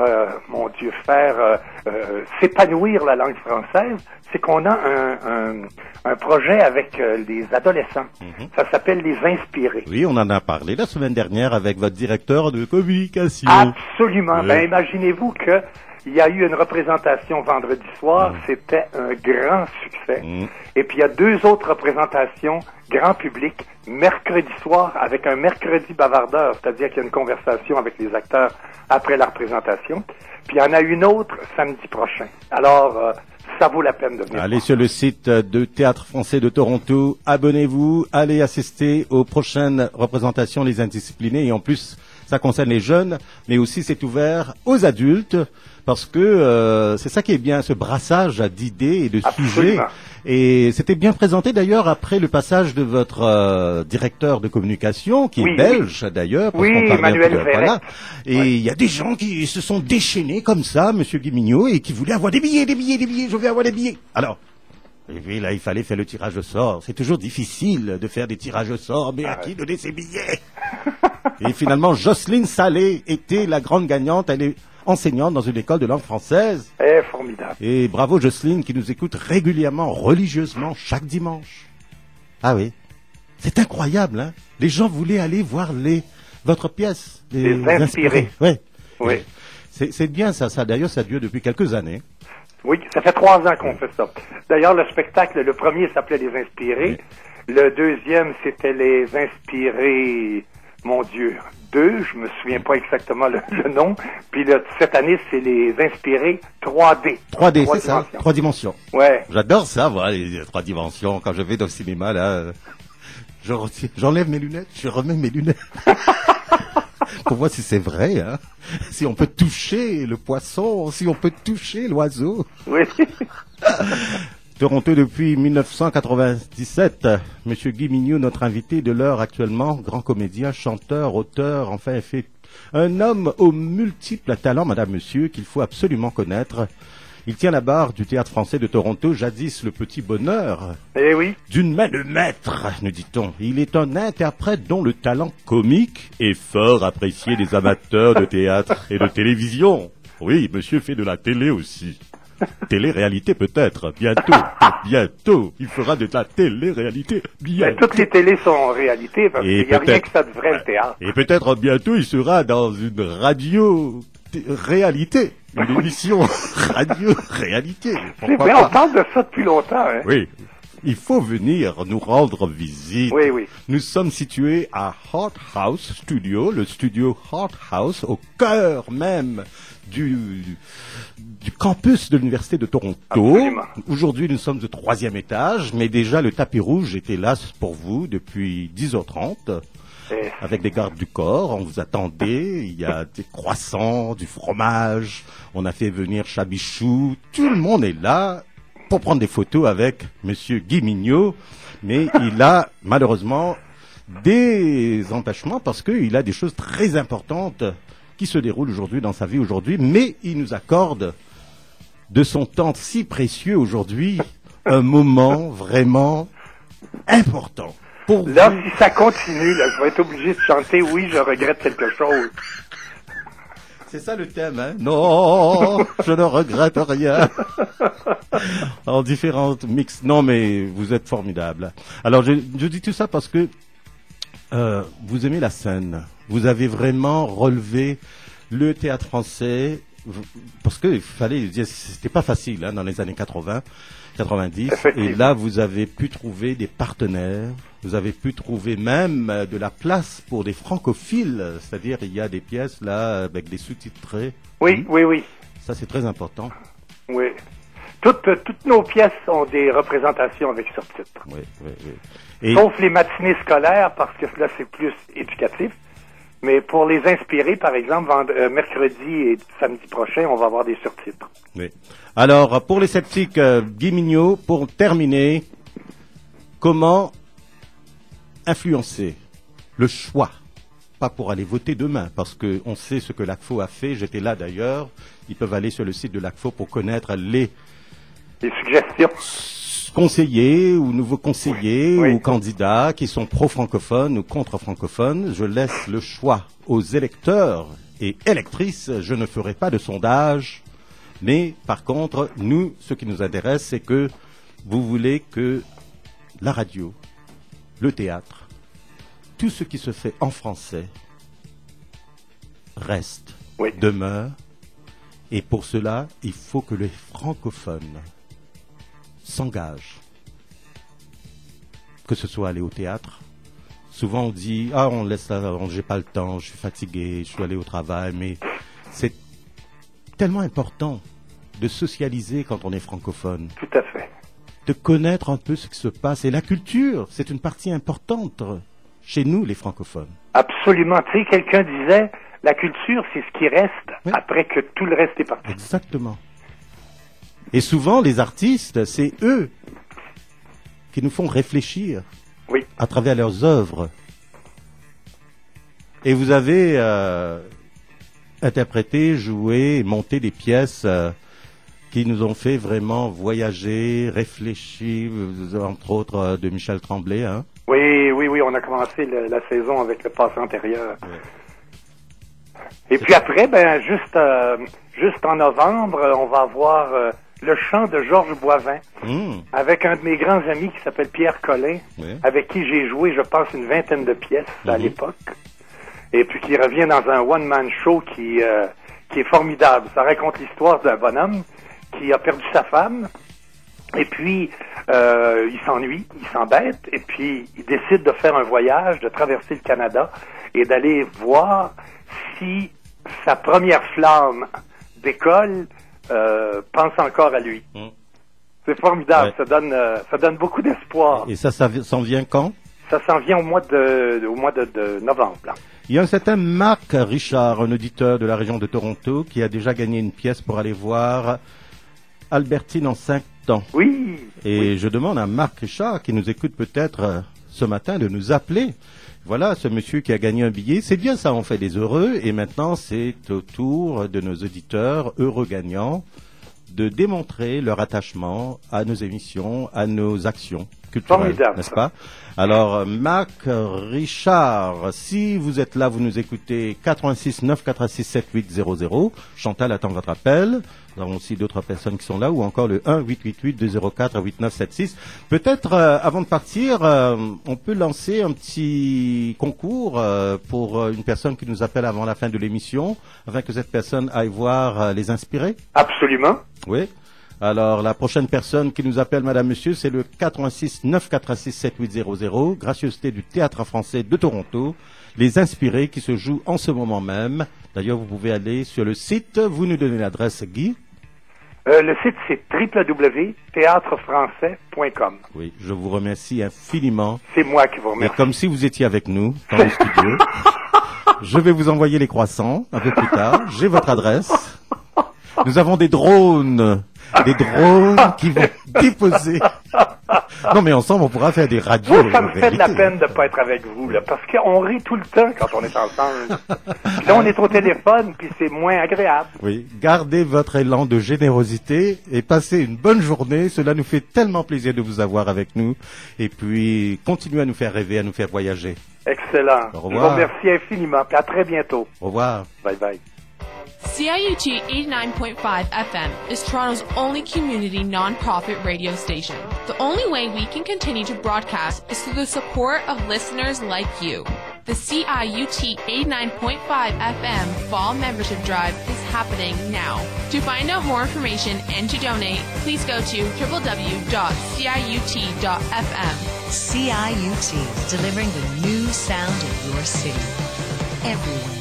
s'épanouir la langue française, c'est qu'on a un projet avec les adolescents. Ça s'appelle les Inspirés. Oui, on en a parlé la semaine dernière avec votre directeur de communication. Absolument. Ben, imaginez-vous que il y a eu une représentation vendredi soir, c'était un grand succès. Et puis il y a 2 autres représentations grand public mercredi soir avec un mercredi bavardeur, c'est-à-dire qu'il y a une conversation avec les acteurs après la représentation. Puis il y en a une autre samedi prochain. Alors, ça vaut la peine de venir. Allez sur le site de Théâtre français de Toronto, abonnez-vous, allez assister aux prochaines représentations Les Indisciplinés. Et en plus, ça concerne les jeunes, mais aussi c'est ouvert aux adultes, parce que c'est ça qui est bien, ce brassage d'idées et de sujets. Et c'était bien présenté d'ailleurs après le passage de votre directeur de communication, qui est belge d'ailleurs. Oui, Emmanuel Verret. Voilà. Et il y a des gens qui se sont déchaînés comme ça, monsieur Guy Mignot, et qui voulaient avoir des billets, je veux avoir des billets. Alors, et puis là, il fallait faire le tirage au sort. C'est toujours difficile de faire des tirages au sort, mais à qui donner ses billets? Et finalement, Jocelyne Salé était la grande gagnante. Elle est enseignante dans une école de langue française. Formidable. Et bravo Jocelyne qui nous écoute régulièrement, religieusement, chaque dimanche. Ah oui. C'est incroyable, hein. Les gens voulaient aller voir votre pièce. Les Inspirés. Ouais. Oui. C'est bien ça. D'ailleurs, ça dure depuis quelques années. Oui, ça fait 3 ans qu'on fait ça. D'ailleurs, le spectacle, le premier s'appelait Les Inspirés. Oui. Le deuxième, c'était Les Inspirés, mon Dieu, 2, je me souviens pas exactement le nom. Puis cette année, c'est Les Inspirés 3D. 3D, c'est ça, 3 dimensions. Ouais. J'adore ça, voilà, les 3 dimensions. Quand je vais dans le cinéma, là, j'enlève mes lunettes, je remets mes lunettes. Pour voir si c'est vrai, hein. Si on peut toucher le poisson, si on peut toucher l'oiseau. Oui. Toronto depuis 1997. Monsieur Guy Mignot, notre invité de l'heure actuellement, grand comédien, chanteur, auteur, enfin, fait un homme aux multiples talents, madame, monsieur, qu'il faut absolument connaître. Il tient la barre du Théâtre français de Toronto, jadis le petit bonheur. Eh oui. D'une main de maître, nous dit-on. Il est un interprète dont le talent comique est fort apprécié des amateurs de théâtre et de télévision. Oui, monsieur fait de la télé aussi. Télé-réalité peut-être, bientôt, il fera de la télé-réalité, bientôt. Mais toutes les télés sont en réalité, parce qu'il n'y a rien que ça de vrai, le théâtre. Et peut-être bientôt, il sera dans une radio-réalité, une émission radio-réalité. C'est vrai, on parle de ça depuis longtemps. Hein? Oui, il faut venir nous rendre visite. Oui, oui. Nous sommes situés à Hart House Studio, le studio Hart House, au cœur même du campus de l'Université de Toronto. Absolument. Aujourd'hui, nous sommes au 3e étage, mais déjà le tapis rouge était là pour vous depuis 10h30. avec des gardes du corps, on vous attendait, il y a des croissants, du fromage, on a fait venir Chabichou, tout le monde est là pour prendre des photos avec Monsieur Guy Mignot, mais il a malheureusement des empêchements parce qu'il a des choses très importantes qui se déroulent aujourd'hui dans sa vie aujourd'hui, mais il nous accorde de son temps si précieux aujourd'hui un moment vraiment important. Là, si ça continue, là, je vais être obligé de chanter « Oui, je regrette quelque chose ». C'est ça le thème, hein? Non, je ne regrette rien. En différentes mix. Non, mais vous êtes formidable. Alors, je dis tout ça parce que vous aimez la scène. Vous avez vraiment relevé le théâtre français. Parce que c'était pas facile hein, dans les années 80, 90. Et là, vous avez pu trouver des partenaires. Vous avez pu trouver même de la place pour des francophiles. C'est-à-dire, il y a des pièces là avec des sous-titrés. Oui, oui. Ça, c'est très important. Oui. Toutes nos pièces ont des représentations avec surtitres. Oui. Sauf les matinées scolaires, parce que là, c'est plus éducatif. Mais pour les inspirer, par exemple, mercredi et samedi prochain, on va avoir des surtitres. Oui. Alors, pour les sceptiques, Guy Mignot, pour terminer, comment influencer le choix, pas pour aller voter demain, parce qu'on sait ce que l'ACFO a fait, j'étais là d'ailleurs, ils peuvent aller sur le site de l'ACFO pour connaître les suggestions. Conseillers ou nouveaux conseillers ou candidats qui sont pro-francophones ou contre-francophones. Je laisse le choix aux électeurs et électrices. Je ne ferai pas de sondage, mais par contre, nous, ce qui nous intéresse, c'est que vous voulez que la radio, le théâtre, tout ce qui se fait en français reste, demeure, et pour cela, il faut que les francophones s'engagent, que ce soit aller au théâtre. Souvent on dit on laisse ça, j'ai pas le temps, je suis fatigué, je suis allé au travail, mais c'est tellement important de socialiser quand on est francophone. Tout à fait. De connaître un peu ce qui se passe, et la culture, c'est une partie importante chez nous les francophones. Absolument. Tu sais, quelqu'un disait la culture c'est ce qui reste après que tout le reste est parti. Exactement. Et souvent, les artistes, c'est eux qui nous font réfléchir à travers leurs œuvres. Et vous avez interprété, joué, monté des pièces qui nous ont fait vraiment voyager, réfléchir, entre autres de Michel Tremblay. Hein? Oui, on a commencé la saison avec le passé antérieur. Et puis après, juste en novembre, on va avoir... le chant de Georges Boivin, avec un de mes grands amis qui s'appelle Pierre Collin, avec qui j'ai joué, je pense, une 20aine de pièces à l'époque, et puis qui revient dans un one-man show qui est formidable. Ça raconte l'histoire d'un bonhomme qui a perdu sa femme, et puis il s'ennuie, il s'embête, et puis il décide de faire un voyage, de traverser le Canada, et d'aller voir si sa première flamme d'école pense encore à lui. C'est formidable, ça donne beaucoup d'espoir. Et ça s'en vient quand? Ça s'en vient au mois de novembre. Là. Il y a un certain Marc Richard, un auditeur de la région de Toronto, qui a déjà gagné une pièce pour aller voir Albertine en 5 temps. Oui. Et je demande à Marc Richard, qui nous écoute peut-être ce matin, de nous appeler. Voilà, ce monsieur qui a gagné un billet. C'est bien ça, on fait des heureux. Et maintenant, c'est au tour de nos auditeurs heureux gagnants de démontrer leur attachement à nos émissions, à nos actions culturelles, n'est-ce pas? Alors, Marc Richard, si vous êtes là, vous nous écoutez 86 986 7800. Chantal attend votre appel. Nous avons aussi d'autres personnes qui sont là, ou encore le 1-888-204-8976. Peut-être, avant de partir, on peut lancer un petit concours pour une personne qui nous appelle avant la fin de l'émission, afin que cette personne aille voir Les Inspirés. Absolument. Oui. Alors, la prochaine personne qui nous appelle, madame, monsieur, c'est le 86 986 7800, gracieuseté du Théâtre français de Toronto, Les Inspirés, qui se joue en ce moment même. D'ailleurs, vous pouvez aller sur le site, vous nous donnez l'adresse, Guy. Le site, c'est www.théâtrefrançais.com. Oui, je vous remercie infiniment. C'est moi qui vous remercie. Et comme si vous étiez avec nous dans le studio, je vais vous envoyer les croissants un peu plus tard. J'ai votre adresse. Nous avons des drones qui vont déposer. Non, mais ensemble, on pourra faire des radios. Moi, ça me fait de la peine de ne pas être avec vous, là, parce qu'on rit tout le temps quand on est ensemble. Puis là, on est au téléphone, puis c'est moins agréable. Oui, gardez votre élan de générosité et passez une bonne journée. Cela nous fait tellement plaisir de vous avoir avec nous. Et puis, continuez à nous faire rêver, à nous faire voyager. Excellent. Au Je vous revoir. remercie infiniment, puis à très bientôt. Au revoir. Bye bye. CIUT 89.5 FM is Toronto's only community non-profit radio station. The only way we can continue to broadcast is through the support of listeners like you. The CIUT 89.5 FM Fall Membership Drive is happening now. To find out more information and to donate, please go to www.ciut.fm. CIUT, delivering the new sound of your city. Everywhere.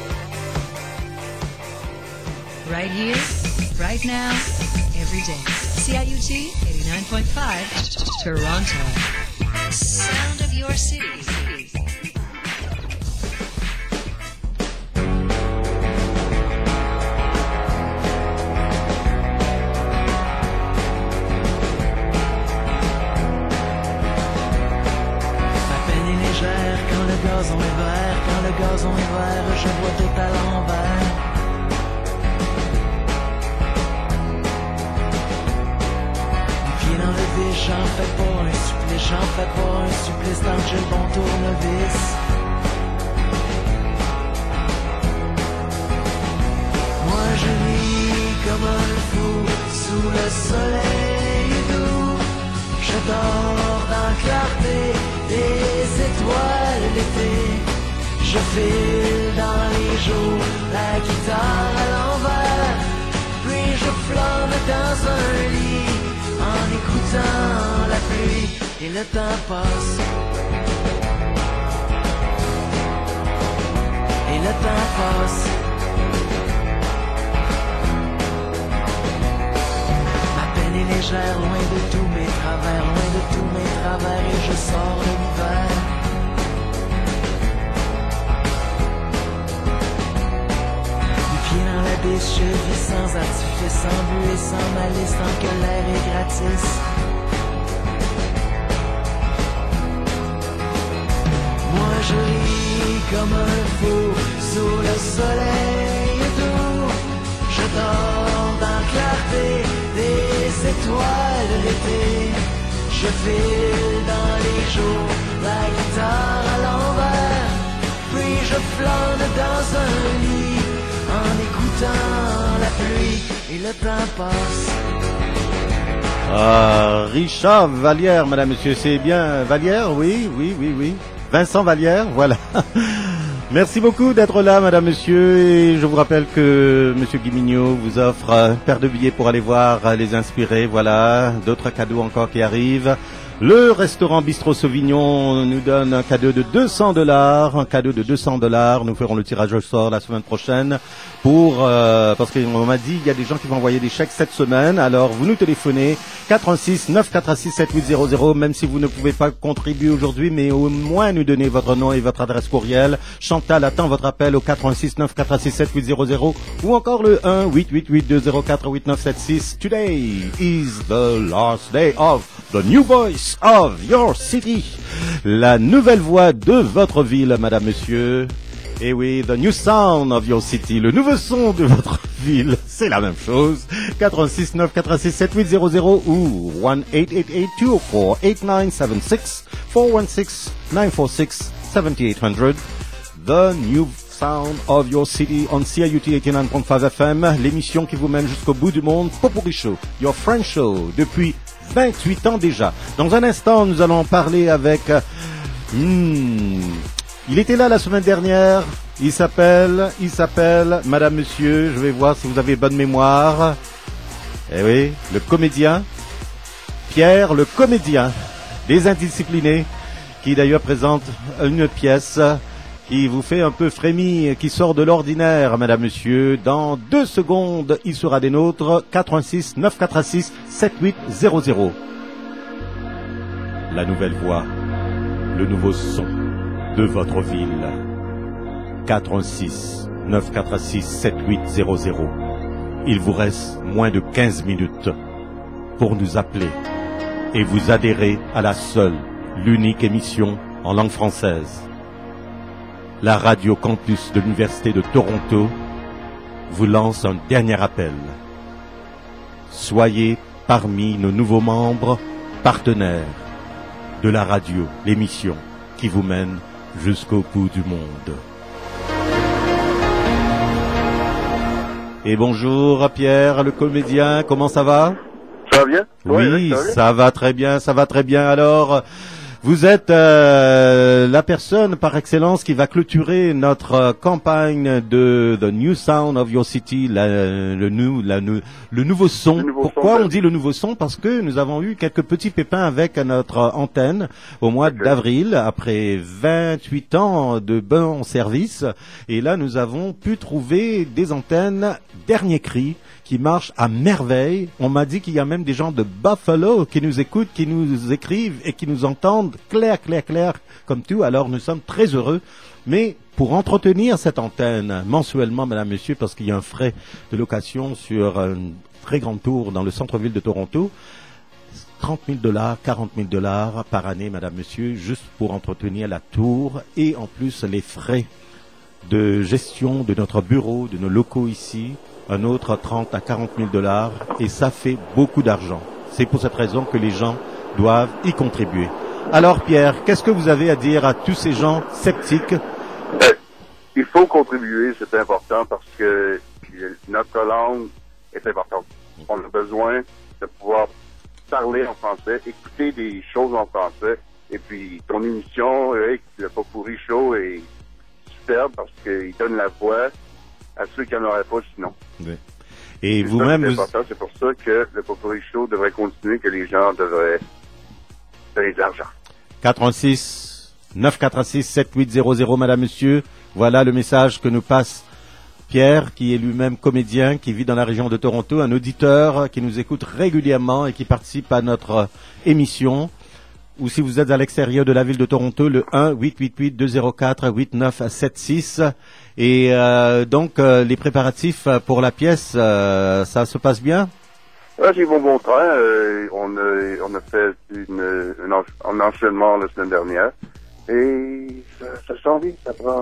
Right here, right now, every day. CIUT 89.5, Toronto. Sound of your city. Ma peine est légère quand le gazon est vert. Quand le gazon est vert, je vois tout à l'envers. J'en fais pas un supplice, j'en fais pas un supplice tant que j'ai le bon tournevis. Moi je ris comme un fou sous le soleil doux. Je dors dans la clarté des étoiles l'été. Je file dans les jours, la guitare à l'envers. Puis je flâne dans un lit en écoutant la pluie et le temps passe. Et le temps passe. Ma peine est légère, loin de tous mes travers, loin de tous mes travers et je sors de l'hiver. Du pied dans l'abysse, je vis sans artifice, sans but et sans malice, tant que l'air est gratis. Moi je ris comme un fou sous le soleil doux. Je dors dans la clarté des étoiles l'été. Je file dans les jours, la guitare à l'envers. Puis je flâne dans un lit en écoutant la pluie et le temps passe. Ah, Richard Vallière, madame, monsieur, c'est bien Vallière, oui. Vincent Vallière, voilà. Merci beaucoup d'être là, madame, monsieur, et je vous rappelle que monsieur Guy Mignot vous offre une paire de billets pour aller voir Les Inspirés, voilà, d'autres cadeaux encore qui arrivent. Le restaurant Bistrot Sauvignon nous donne un cadeau de $200, un cadeau de $200. Nous ferons le tirage au sort la semaine prochaine parce qu'on m'a dit il y a des gens qui vont envoyer des chèques cette semaine. Alors vous nous téléphonez 416 946 7800, même si vous ne pouvez pas contribuer aujourd'hui, mais au moins nous donner votre nom et votre adresse courriel. Chantal attend votre appel au 416 946 7800 ou encore le 1-888-204-8976. Today is the last day of the new voice of your city. La nouvelle voix de votre ville, madame, monsieur. Et oui, the new sound of your city. Le nouveau son de votre ville. C'est la même chose. 416 946 7800 ou 1-888-204-8976 416-946-7800. The new sound of your city on CIUT 89.5 FM. L'émission qui vous mène jusqu'au bout du monde. Popuri Show, your French show, depuis 28 ans déjà. Dans un instant, nous allons parler avec... il était là la semaine dernière. Il s'appelle, madame, monsieur, je vais voir si vous avez bonne mémoire. Eh oui, le comédien, Pierre, le comédien des Indisciplinés, qui d'ailleurs présente une pièce qui vous fait un peu frémir, qui sort de l'ordinaire, mesdames, messieurs. Dans 2 secondes, il sera des nôtres. 86 946 7800. La nouvelle voix, le nouveau son de votre ville. 86 946 7800. Il vous reste moins de 15 minutes pour nous appeler et vous adhérer à la seule, l'unique émission en langue française. La Radio Campus de l'Université de Toronto vous lance un dernier appel. Soyez parmi nos nouveaux membres partenaires de la radio, l'émission qui vous mène jusqu'au bout du monde. Et bonjour Pierre, le comédien, comment ça va? Ça va bien? Oui, ça va très bien, ça va très bien. Alors, vous êtes la personne par excellence qui va clôturer notre campagne de The New Sound of Your City, le nouveau son. Pourquoi on dit le nouveau son? Parce que nous avons eu quelques petits pépins avec notre antenne au mois d'avril, après 28 ans de bon service. Et là, nous avons pu trouver des antennes dernier cri qui marchent à merveille. On m'a dit qu'il y a même des gens de Buffalo qui nous écoutent, qui nous écrivent et qui nous entendent clair, comme tout. Alors nous sommes très heureux. Mais pour entretenir cette antenne mensuellement, mesdames, messieurs, parce qu'il y a un frais de location sur une très grande tour dans le centre-ville de Toronto, 30 000 $, 40 000 $ par année, mesdames, messieurs, juste pour entretenir la tour et en plus les frais de gestion de notre bureau, de nos locaux ici, un autre 30 à 40 000 $ et ça fait beaucoup d'argent. C'est pour cette raison que les gens doivent y contribuer. Alors Pierre, qu'est-ce que vous avez à dire à tous ces gens sceptiques? Il faut contribuer, c'est important parce que notre langue est importante. On a besoin de pouvoir parler en français, écouter des choses en français et puis ton émission, Eric, le Pot-Pourri Show est superbe parce qu'il donne la voix à ceux qui n'en auraient pas sinon. Oui. Et vous-même, c'est pour ça que le Pot-Pourri Show devrait continuer, que les gens devraient donner de l'argent. 86 946 7800, madame, monsieur. Voilà le message que nous passe Pierre, qui est lui-même comédien, qui vit dans la région de Toronto, un auditeur qui nous écoute régulièrement et qui participe à notre émission. Ou si vous êtes à l'extérieur de la ville de Toronto, le 1-888-204-8976. Et donc, les préparatifs pour la pièce, ça se passe bien? J'ai bon train. On a fait un enchaînement la semaine dernière. Et ça s'en vient,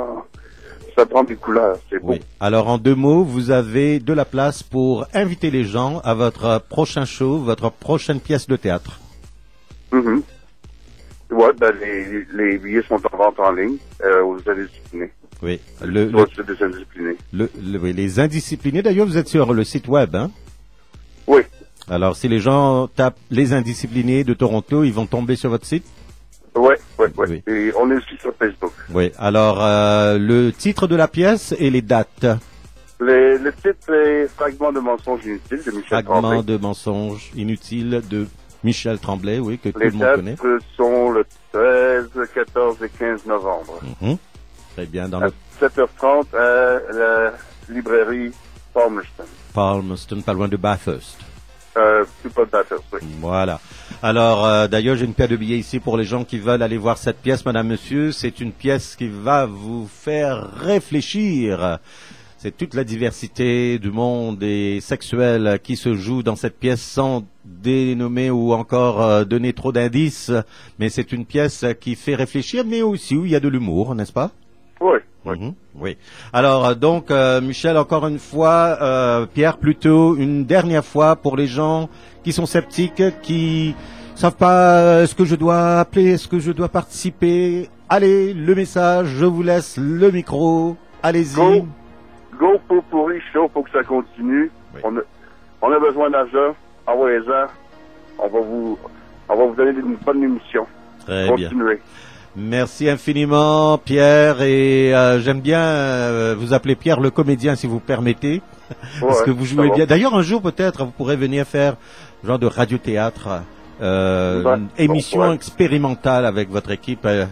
ça prend des couleurs, c'est beau. Oui. Alors, en 2 mots, vous avez de la place pour inviter les gens à votre prochain show, votre prochaine pièce de théâtre. Mm-hmm. Ouais, ben les billets sont en vente en ligne aux indisciplinés. Oui. Des indisciplinés. Oui, les indisciplinés. D'ailleurs, vous êtes sur le site web, hein? Oui. Alors, si les gens tapent les indisciplinés de Toronto, ils vont tomber sur votre site? Oui. Et on est aussi sur Facebook. Oui. Alors, le titre de la pièce et les dates. Le titre est Fragment de mensonges inutiles de Michel Tremblay. Fragment de mensonges inutiles de Michel Tremblay, oui, que tout le monde connaît. Les dates sont le 13, 14 et 15 novembre. Mm-hmm. Très bien. À 7h30 à la librairie Palmerston. Palmerston, pas loin de Bathurst. Tout pas de Bathurst, oui. Voilà. Alors, d'ailleurs, j'ai une paire de billets ici pour les gens qui veulent aller voir cette pièce, madame, monsieur. C'est une pièce qui va vous faire réfléchir. C'est toute la diversité du monde et sexuel qui se joue dans cette pièce sans dénommer ou encore donner trop d'indices. Mais c'est une pièce qui fait réfléchir, mais aussi où il y a de l'humour, n'est-ce pas? Oui. Mm-hmm. Oui. Alors, donc, Michel, encore une fois, Pierre, plutôt une dernière fois pour les gens qui sont sceptiques, qui savent pas est-ce que je dois appeler, est-ce que je dois participer. Allez, le message, je vous laisse le micro. Allez-y. Go Pot-Pourri Show pour que ça continue. Oui. On a besoin d'argent. Envoyez-en. On va vous donner une bonne émission. Très Continuez. Bien. Merci infiniment, Pierre. Et j'aime bien vous appeler Pierre le comédien, si vous permettez. Parce que vous jouez bien. D'ailleurs, un jour, peut-être, vous pourrez venir faire genre de radio-théâtre, une émission expérimentale avec votre équipe.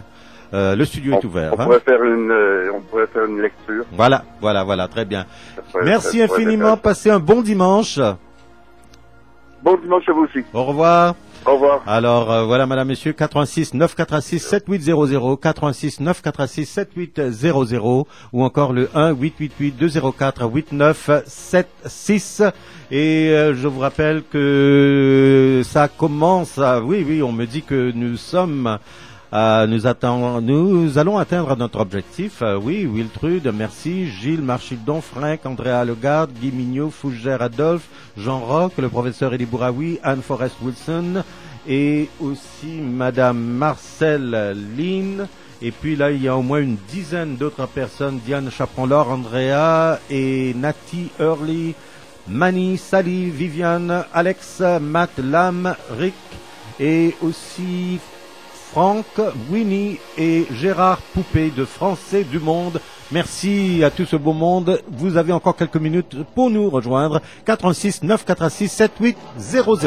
le studio est ouvert. On pourrait faire une lecture. Voilà, très bien. Merci infiniment, passez un bon dimanche. Bon dimanche à vous aussi. Au revoir. Au revoir. Alors, voilà, madame, monsieur, 86 946 7800, 86 946 7800, ou encore le 1 888 204 8976. Et je vous rappelle que ça commence à... Oui, on me dit que nous sommes... nous allons atteindre notre objectif. Oui, Wiltrude, merci. Gilles Marchildon, Franck, Andrea Legarde, Guy Mignot, Fougère Adolphe, Jean Roch, le professeur Elie Bouraoui, Anne Forrest Wilson et aussi Madame Marcel Lynn. Et puis là, il y a au moins une dizaine d'autres personnes. Diane Chaperon-Laure, Andrea et Natty Hurley, Mani, Sally, Viviane, Alex, Matt, Lam, Rick et aussi... Franck, Winnie et Gérard Poupée de Français du Monde. Merci à tout ce beau monde. Vous avez encore quelques minutes pour nous rejoindre. 86 946 7800.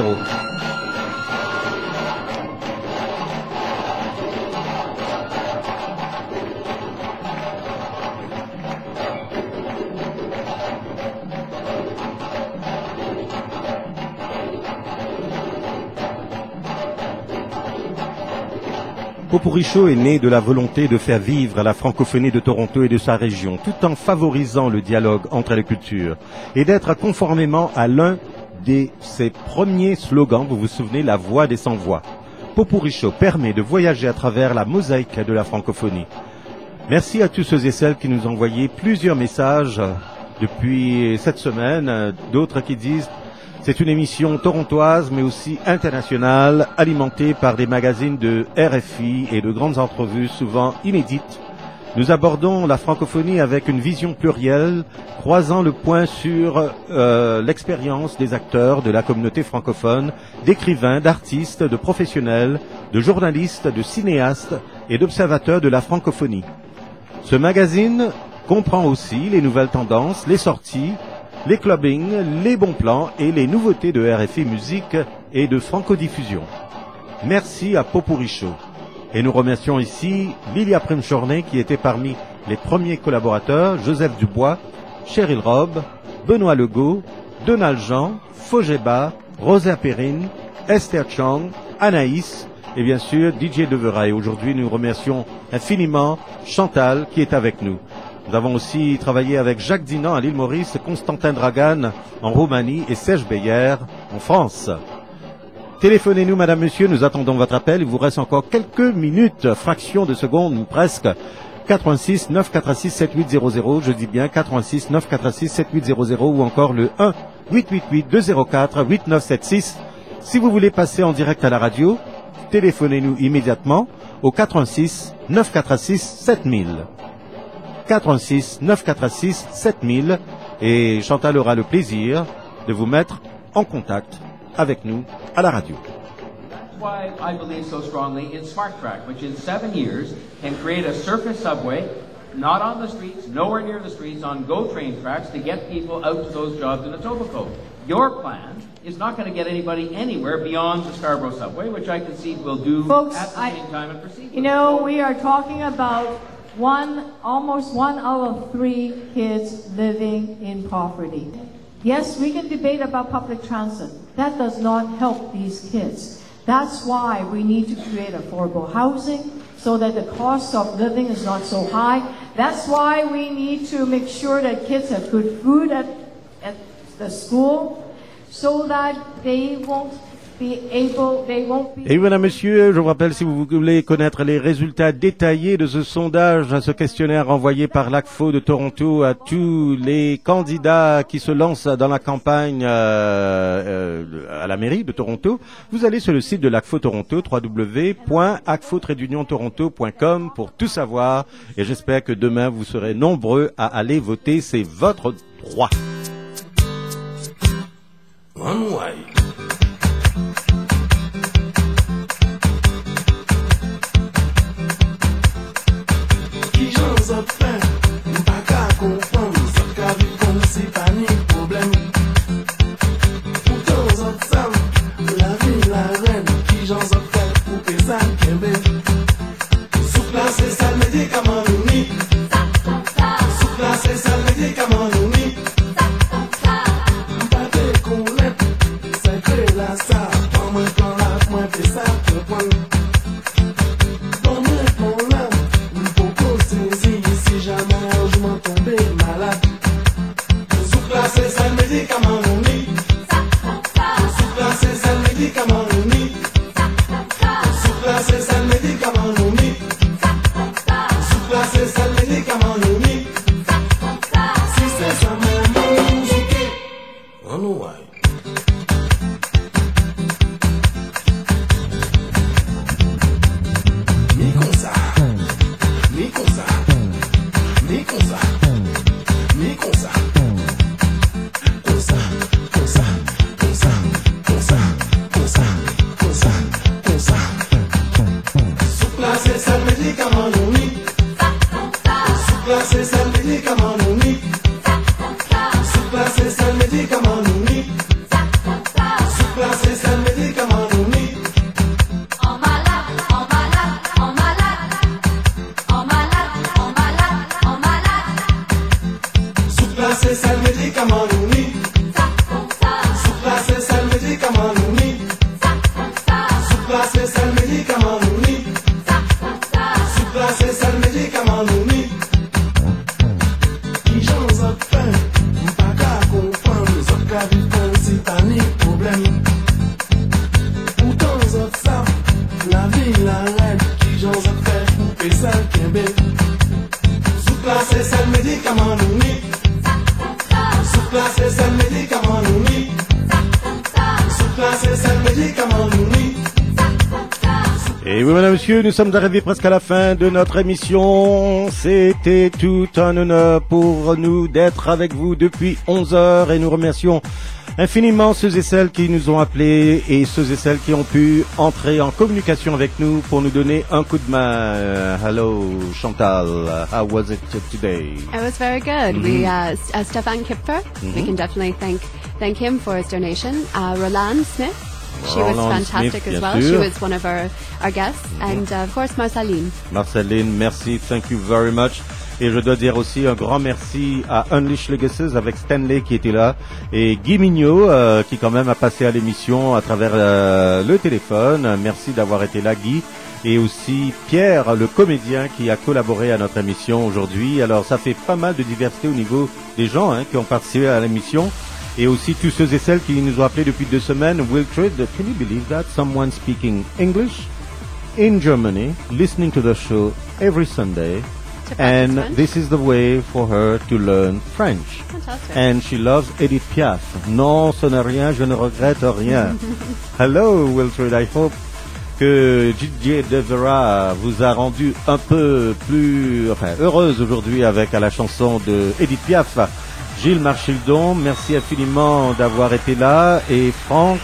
Popuricho est né de la volonté de faire vivre la francophonie de Toronto et de sa région, tout en favorisant le dialogue entre les cultures, et d'être conformément à l'un de ses premiers slogans, vous vous souvenez, la voix des sans-voix. Popuricho permet de voyager à travers la mosaïque de la francophonie. Merci à tous ceux et celles qui nous ont envoyé plusieurs messages depuis cette semaine, d'autres qui disent... C'est une émission torontoise, mais aussi internationale, alimentée par des magazines de RFI et de grandes entrevues souvent inédites. Nous abordons la francophonie avec une vision plurielle, croisant le point sur l'expérience des acteurs de la communauté francophone, d'écrivains, d'artistes, de professionnels, de journalistes, de cinéastes et d'observateurs de la francophonie. Ce magazine comprend aussi les nouvelles tendances, les sorties, les clubbings, les bons plans et les nouveautés de RFI Musique et de Francodiffusion. Merci à Popuricho. Et nous remercions ici Lilia Primchorné qui était parmi les premiers collaborateurs, Joseph Dubois, Cheryl Robb, Benoît Legault, Donald Jean, Fogeba, Rosa Perrine, Esther Chang, Anaïs et bien sûr DJ Devera. Et aujourd'hui nous remercions infiniment Chantal qui est avec nous. Nous avons aussi travaillé avec Jacques Dinan à l'île Maurice, Constantin Dragan en Roumanie et Serge Beyer en France. Téléphonez-nous, madame, monsieur, nous attendons votre appel. Il vous reste encore quelques minutes, fractions de seconde presque. 86 946 7800, je dis bien 86 946 7800 ou encore le 1 888 204 8976. Si vous voulez passer en direct à la radio, téléphonez-nous immédiatement au 86 946 7000. 86 946 7000 et Chantal aura le plaisir de vous mettre en contact avec nous à la radio. That's why I believe so strongly in SmartTrack, which in 7 years can create a surface subway, not on the streets, nowhere near the streets, on GO train tracks to get people out to those jobs in Etobicoke. Your plan is not going to get anybody anywhere beyond the Scarborough subway, which I concede will do Folks, at the same time and proceed. You know, we are talking about almost 1 out of 3 kids living in poverty. Yes, we can debate about public transit. That does not help these kids. That's why we need to create affordable housing so that the cost of living is not so high. That's why we need to make sure that kids have good food at the school so that they won't be... Et voilà, monsieur, je vous rappelle, si vous voulez connaître les résultats détaillés de ce sondage, ce questionnaire envoyé par l'ACFO de Toronto à tous les candidats qui se lancent dans la campagne à la mairie de Toronto, vous allez sur le site de l'ACFO Toronto, www.acfo-toronto.com pour tout savoir. Et j'espère que demain, vous serez nombreux à aller voter. C'est votre droit. One way. Zot fè, mpa ka kompon, zot ka viv kon si pa ni problem. Poutan zot sam, la vi la ren, ki jan zot fè pou pe sa kebe. Sou plase sa Sous-classé, c'est le médicament uni. Sous-classé, c'est le médicament uni. Sous-classé, c'est le médicament uni. Sous-classé, c'est le médicament uni. Si c'est ça même musique, on nous voit. Mi comme ça, mi comme ça, mi comme ça, mi comme ça. Comme ça, comme ça, comme ça, comme ça, comme ça, comme ça, comme ça. Sous-classé, c'est le médicament uni. Sous-classé, c'est le médicament uni. Sous-classé, c'est le médicament uni. Sous-classé, c'est le médicament uni. En malade, en malade, en malade. En malade, en malade, en malade. Sous-classé, c'est le médicament uni. Sous-classé, c'est le médicament uni. Sous-classé, c'est le médicament uni. Sous-classé, c'est le médicament uni. Qui j'en ai fait, m'pas qu'à comprendre, zot qu'à vivre comme si t'as ni problème. Pourtant, zot ça, la vie, la règle, qui j'en ai fait, couper ça, qu'embé. Sous-classé, c'est le médicament uni. Sous-classé, c'est le médicament uni. Sous-classé, c'est le médicament uni. Et oui, mesdames, messieurs, nous sommes arrivés presque à la fin de notre émission. C'était tout un honneur pour nous d'être avec vous depuis 11 heures et nous remercions infiniment ceux et celles qui nous ont appelés et ceux et celles qui ont pu entrer en communication avec nous pour nous donner un coup de main. Hello, Chantal. How was it today? It was very good. We, Stefan Kipfer, we can definitely thank him for his donation. Roland Smith. She was Roland fantastic Smith, as bien well. sûr. She was one of our guests. And of course, Marceline. Marceline, merci, thank you very much. Et je dois dire aussi un grand merci à Unleash Legacies avec Stanley qui était là et Guy Mignot qui quand même a passé à l'émission à travers le téléphone. Merci d'avoir été là, Guy. Et aussi Pierre, le comédien qui a collaboré à notre émission aujourd'hui. Alors ça fait pas mal de diversité au niveau des gens qui ont participé à l'émission. Et aussi tous ceux et celles qui nous ont appelés depuis 2 semaines. Wilfred, can you believe that? Someone speaking English in Germany, listening to the show every Sunday. And this is the way for her to learn French. Fantastic. And she loves Edith Piaf. Non, ce n'est rien, je ne regrette rien. Hello, Wilfred. I hope que Didier Devera vous a rendu un peu plus heureuse aujourd'hui avec la chanson de Edith Piaf. Gilles Marchildon, merci infiniment d'avoir été là. Et Franck,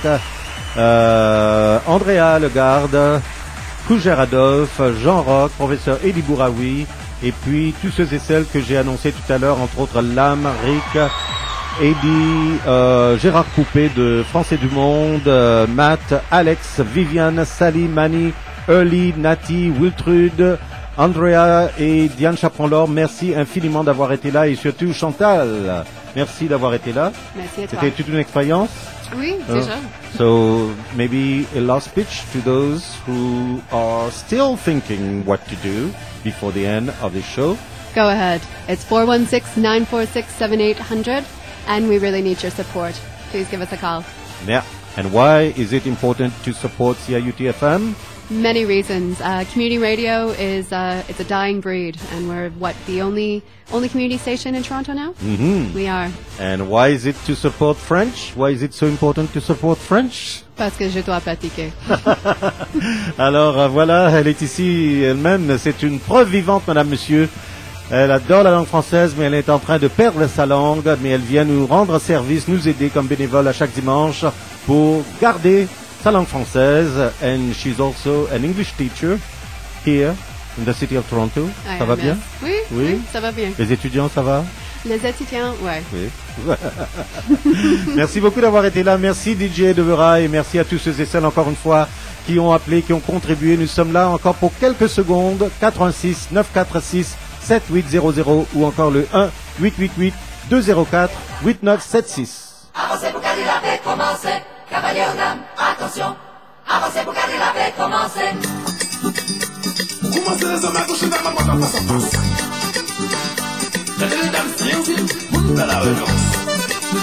Andrea Legarde, Fougère Adolphe, Jean Roch, professeur Elie Bouraoui, et puis tous ceux et celles que j'ai annoncés tout à l'heure, entre autres Lam, Rick, Eddie, Gérard Coupé de Français du Monde, Matt, Alex, Viviane, Sally, Mani, Early, Nati, Wiltrude, Andrea et Diane Chaperon-Laure, merci infiniment d'avoir été là, et surtout Chantal, merci d'avoir été là. Merci à toi. C'était toute une expérience. Oui, déjà. So maybe a last speech to those who are still thinking what to do before the end of the show. Go ahead. It's 416-946-7800, and we really need your support. Please give us a call. Yeah. And why is it important to support CIUT-FM? Many reasons. Community radio is it's a dying breed, and we're the only community station in Toronto now. Mm-hmm. We are. And why is it to support French? Why is it so important to support French? Parce que je dois pratiquer. Alors voilà, elle est ici elle-même. C'est une preuve vivante, madame, monsieur. Elle adore la langue française, mais elle est en train de perdre sa langue. Mais elle vient nous rendre service, nous aider comme bénévole à chaque dimanche pour garder sa langue française. And she's also an English teacher here in the city of Toronto. Ça va bien? Oui, oui, ça va bien. Les étudiants, ça va? Les étudiants, ouais. Oui. Merci beaucoup d'avoir été là. Merci DJ Devera et merci à tous ceux et celles encore une fois qui ont appelé, qui ont contribué. Nous sommes là encore pour quelques secondes. 86 946 7800 ou encore le 1 888 204 8976. Avancez pour garder la paix, commencez. Cavalier aux dames, attention. Avancez pour garder la paix, commencez. Commencez les hommes à coucher dans ma boîte en face à face. Les dames, c'est aussi, vous à la relance.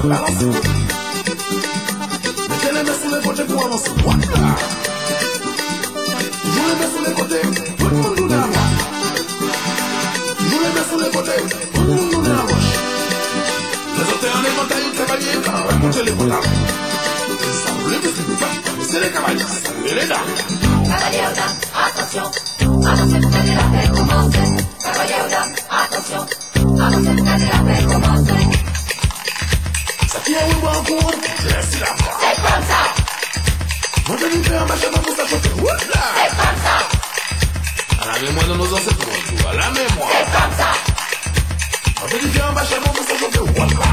balancez. Mettez les mains sur les côtés pour avancer. Voilà. Toujours les mains sur les côtés, tout le monde nous est à moi. Toujours les mains sur les côtés, tout le monde nous est à moi. Les auteurs en éventail, cavaliers, racontez les potards. Ensemble, c'est les cavaliers, et les dames. Cavalier aux dames, attention. Avancez pour gagner la paix, commencez. Cavalier aux dames, attention. Avancez pour gagner la paix, commencez. Ça qui est où en cours, laissez la voix. C'est comme ça. Moi je lui fais un machin pour s'achoter. Voilà. C'est comme ça. À la mémoire de nos ancêtres, à la mémoire. C'est comme ça. Moi je lui fais un machin pour s'achoter. Voilà.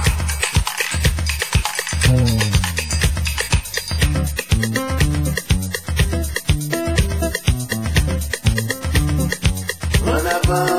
En avant.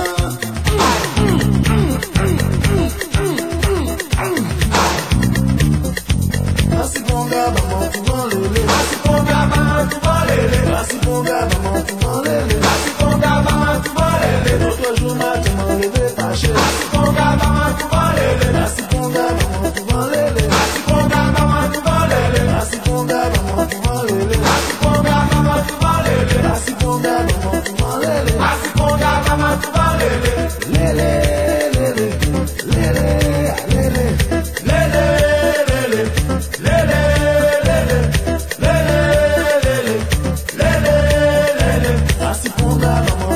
Asiponga maman tu vas lele. Asiponga maman tu vas lele. Asiponga maman tu vas lele. Asiponga maman tu vas lele. L'autre jour matin m'en levé fâché. Asiponga maman tu vas lele. Asiponga maman tu vas lele. Asiponga maman tu vas lele. Asiponga maman tu vas lele. Asiponga maman tu vas lele. Asiponga maman tu vas lele. Asiponga maman tu vas lele. Lele lele lele lele lele. Asiponga maman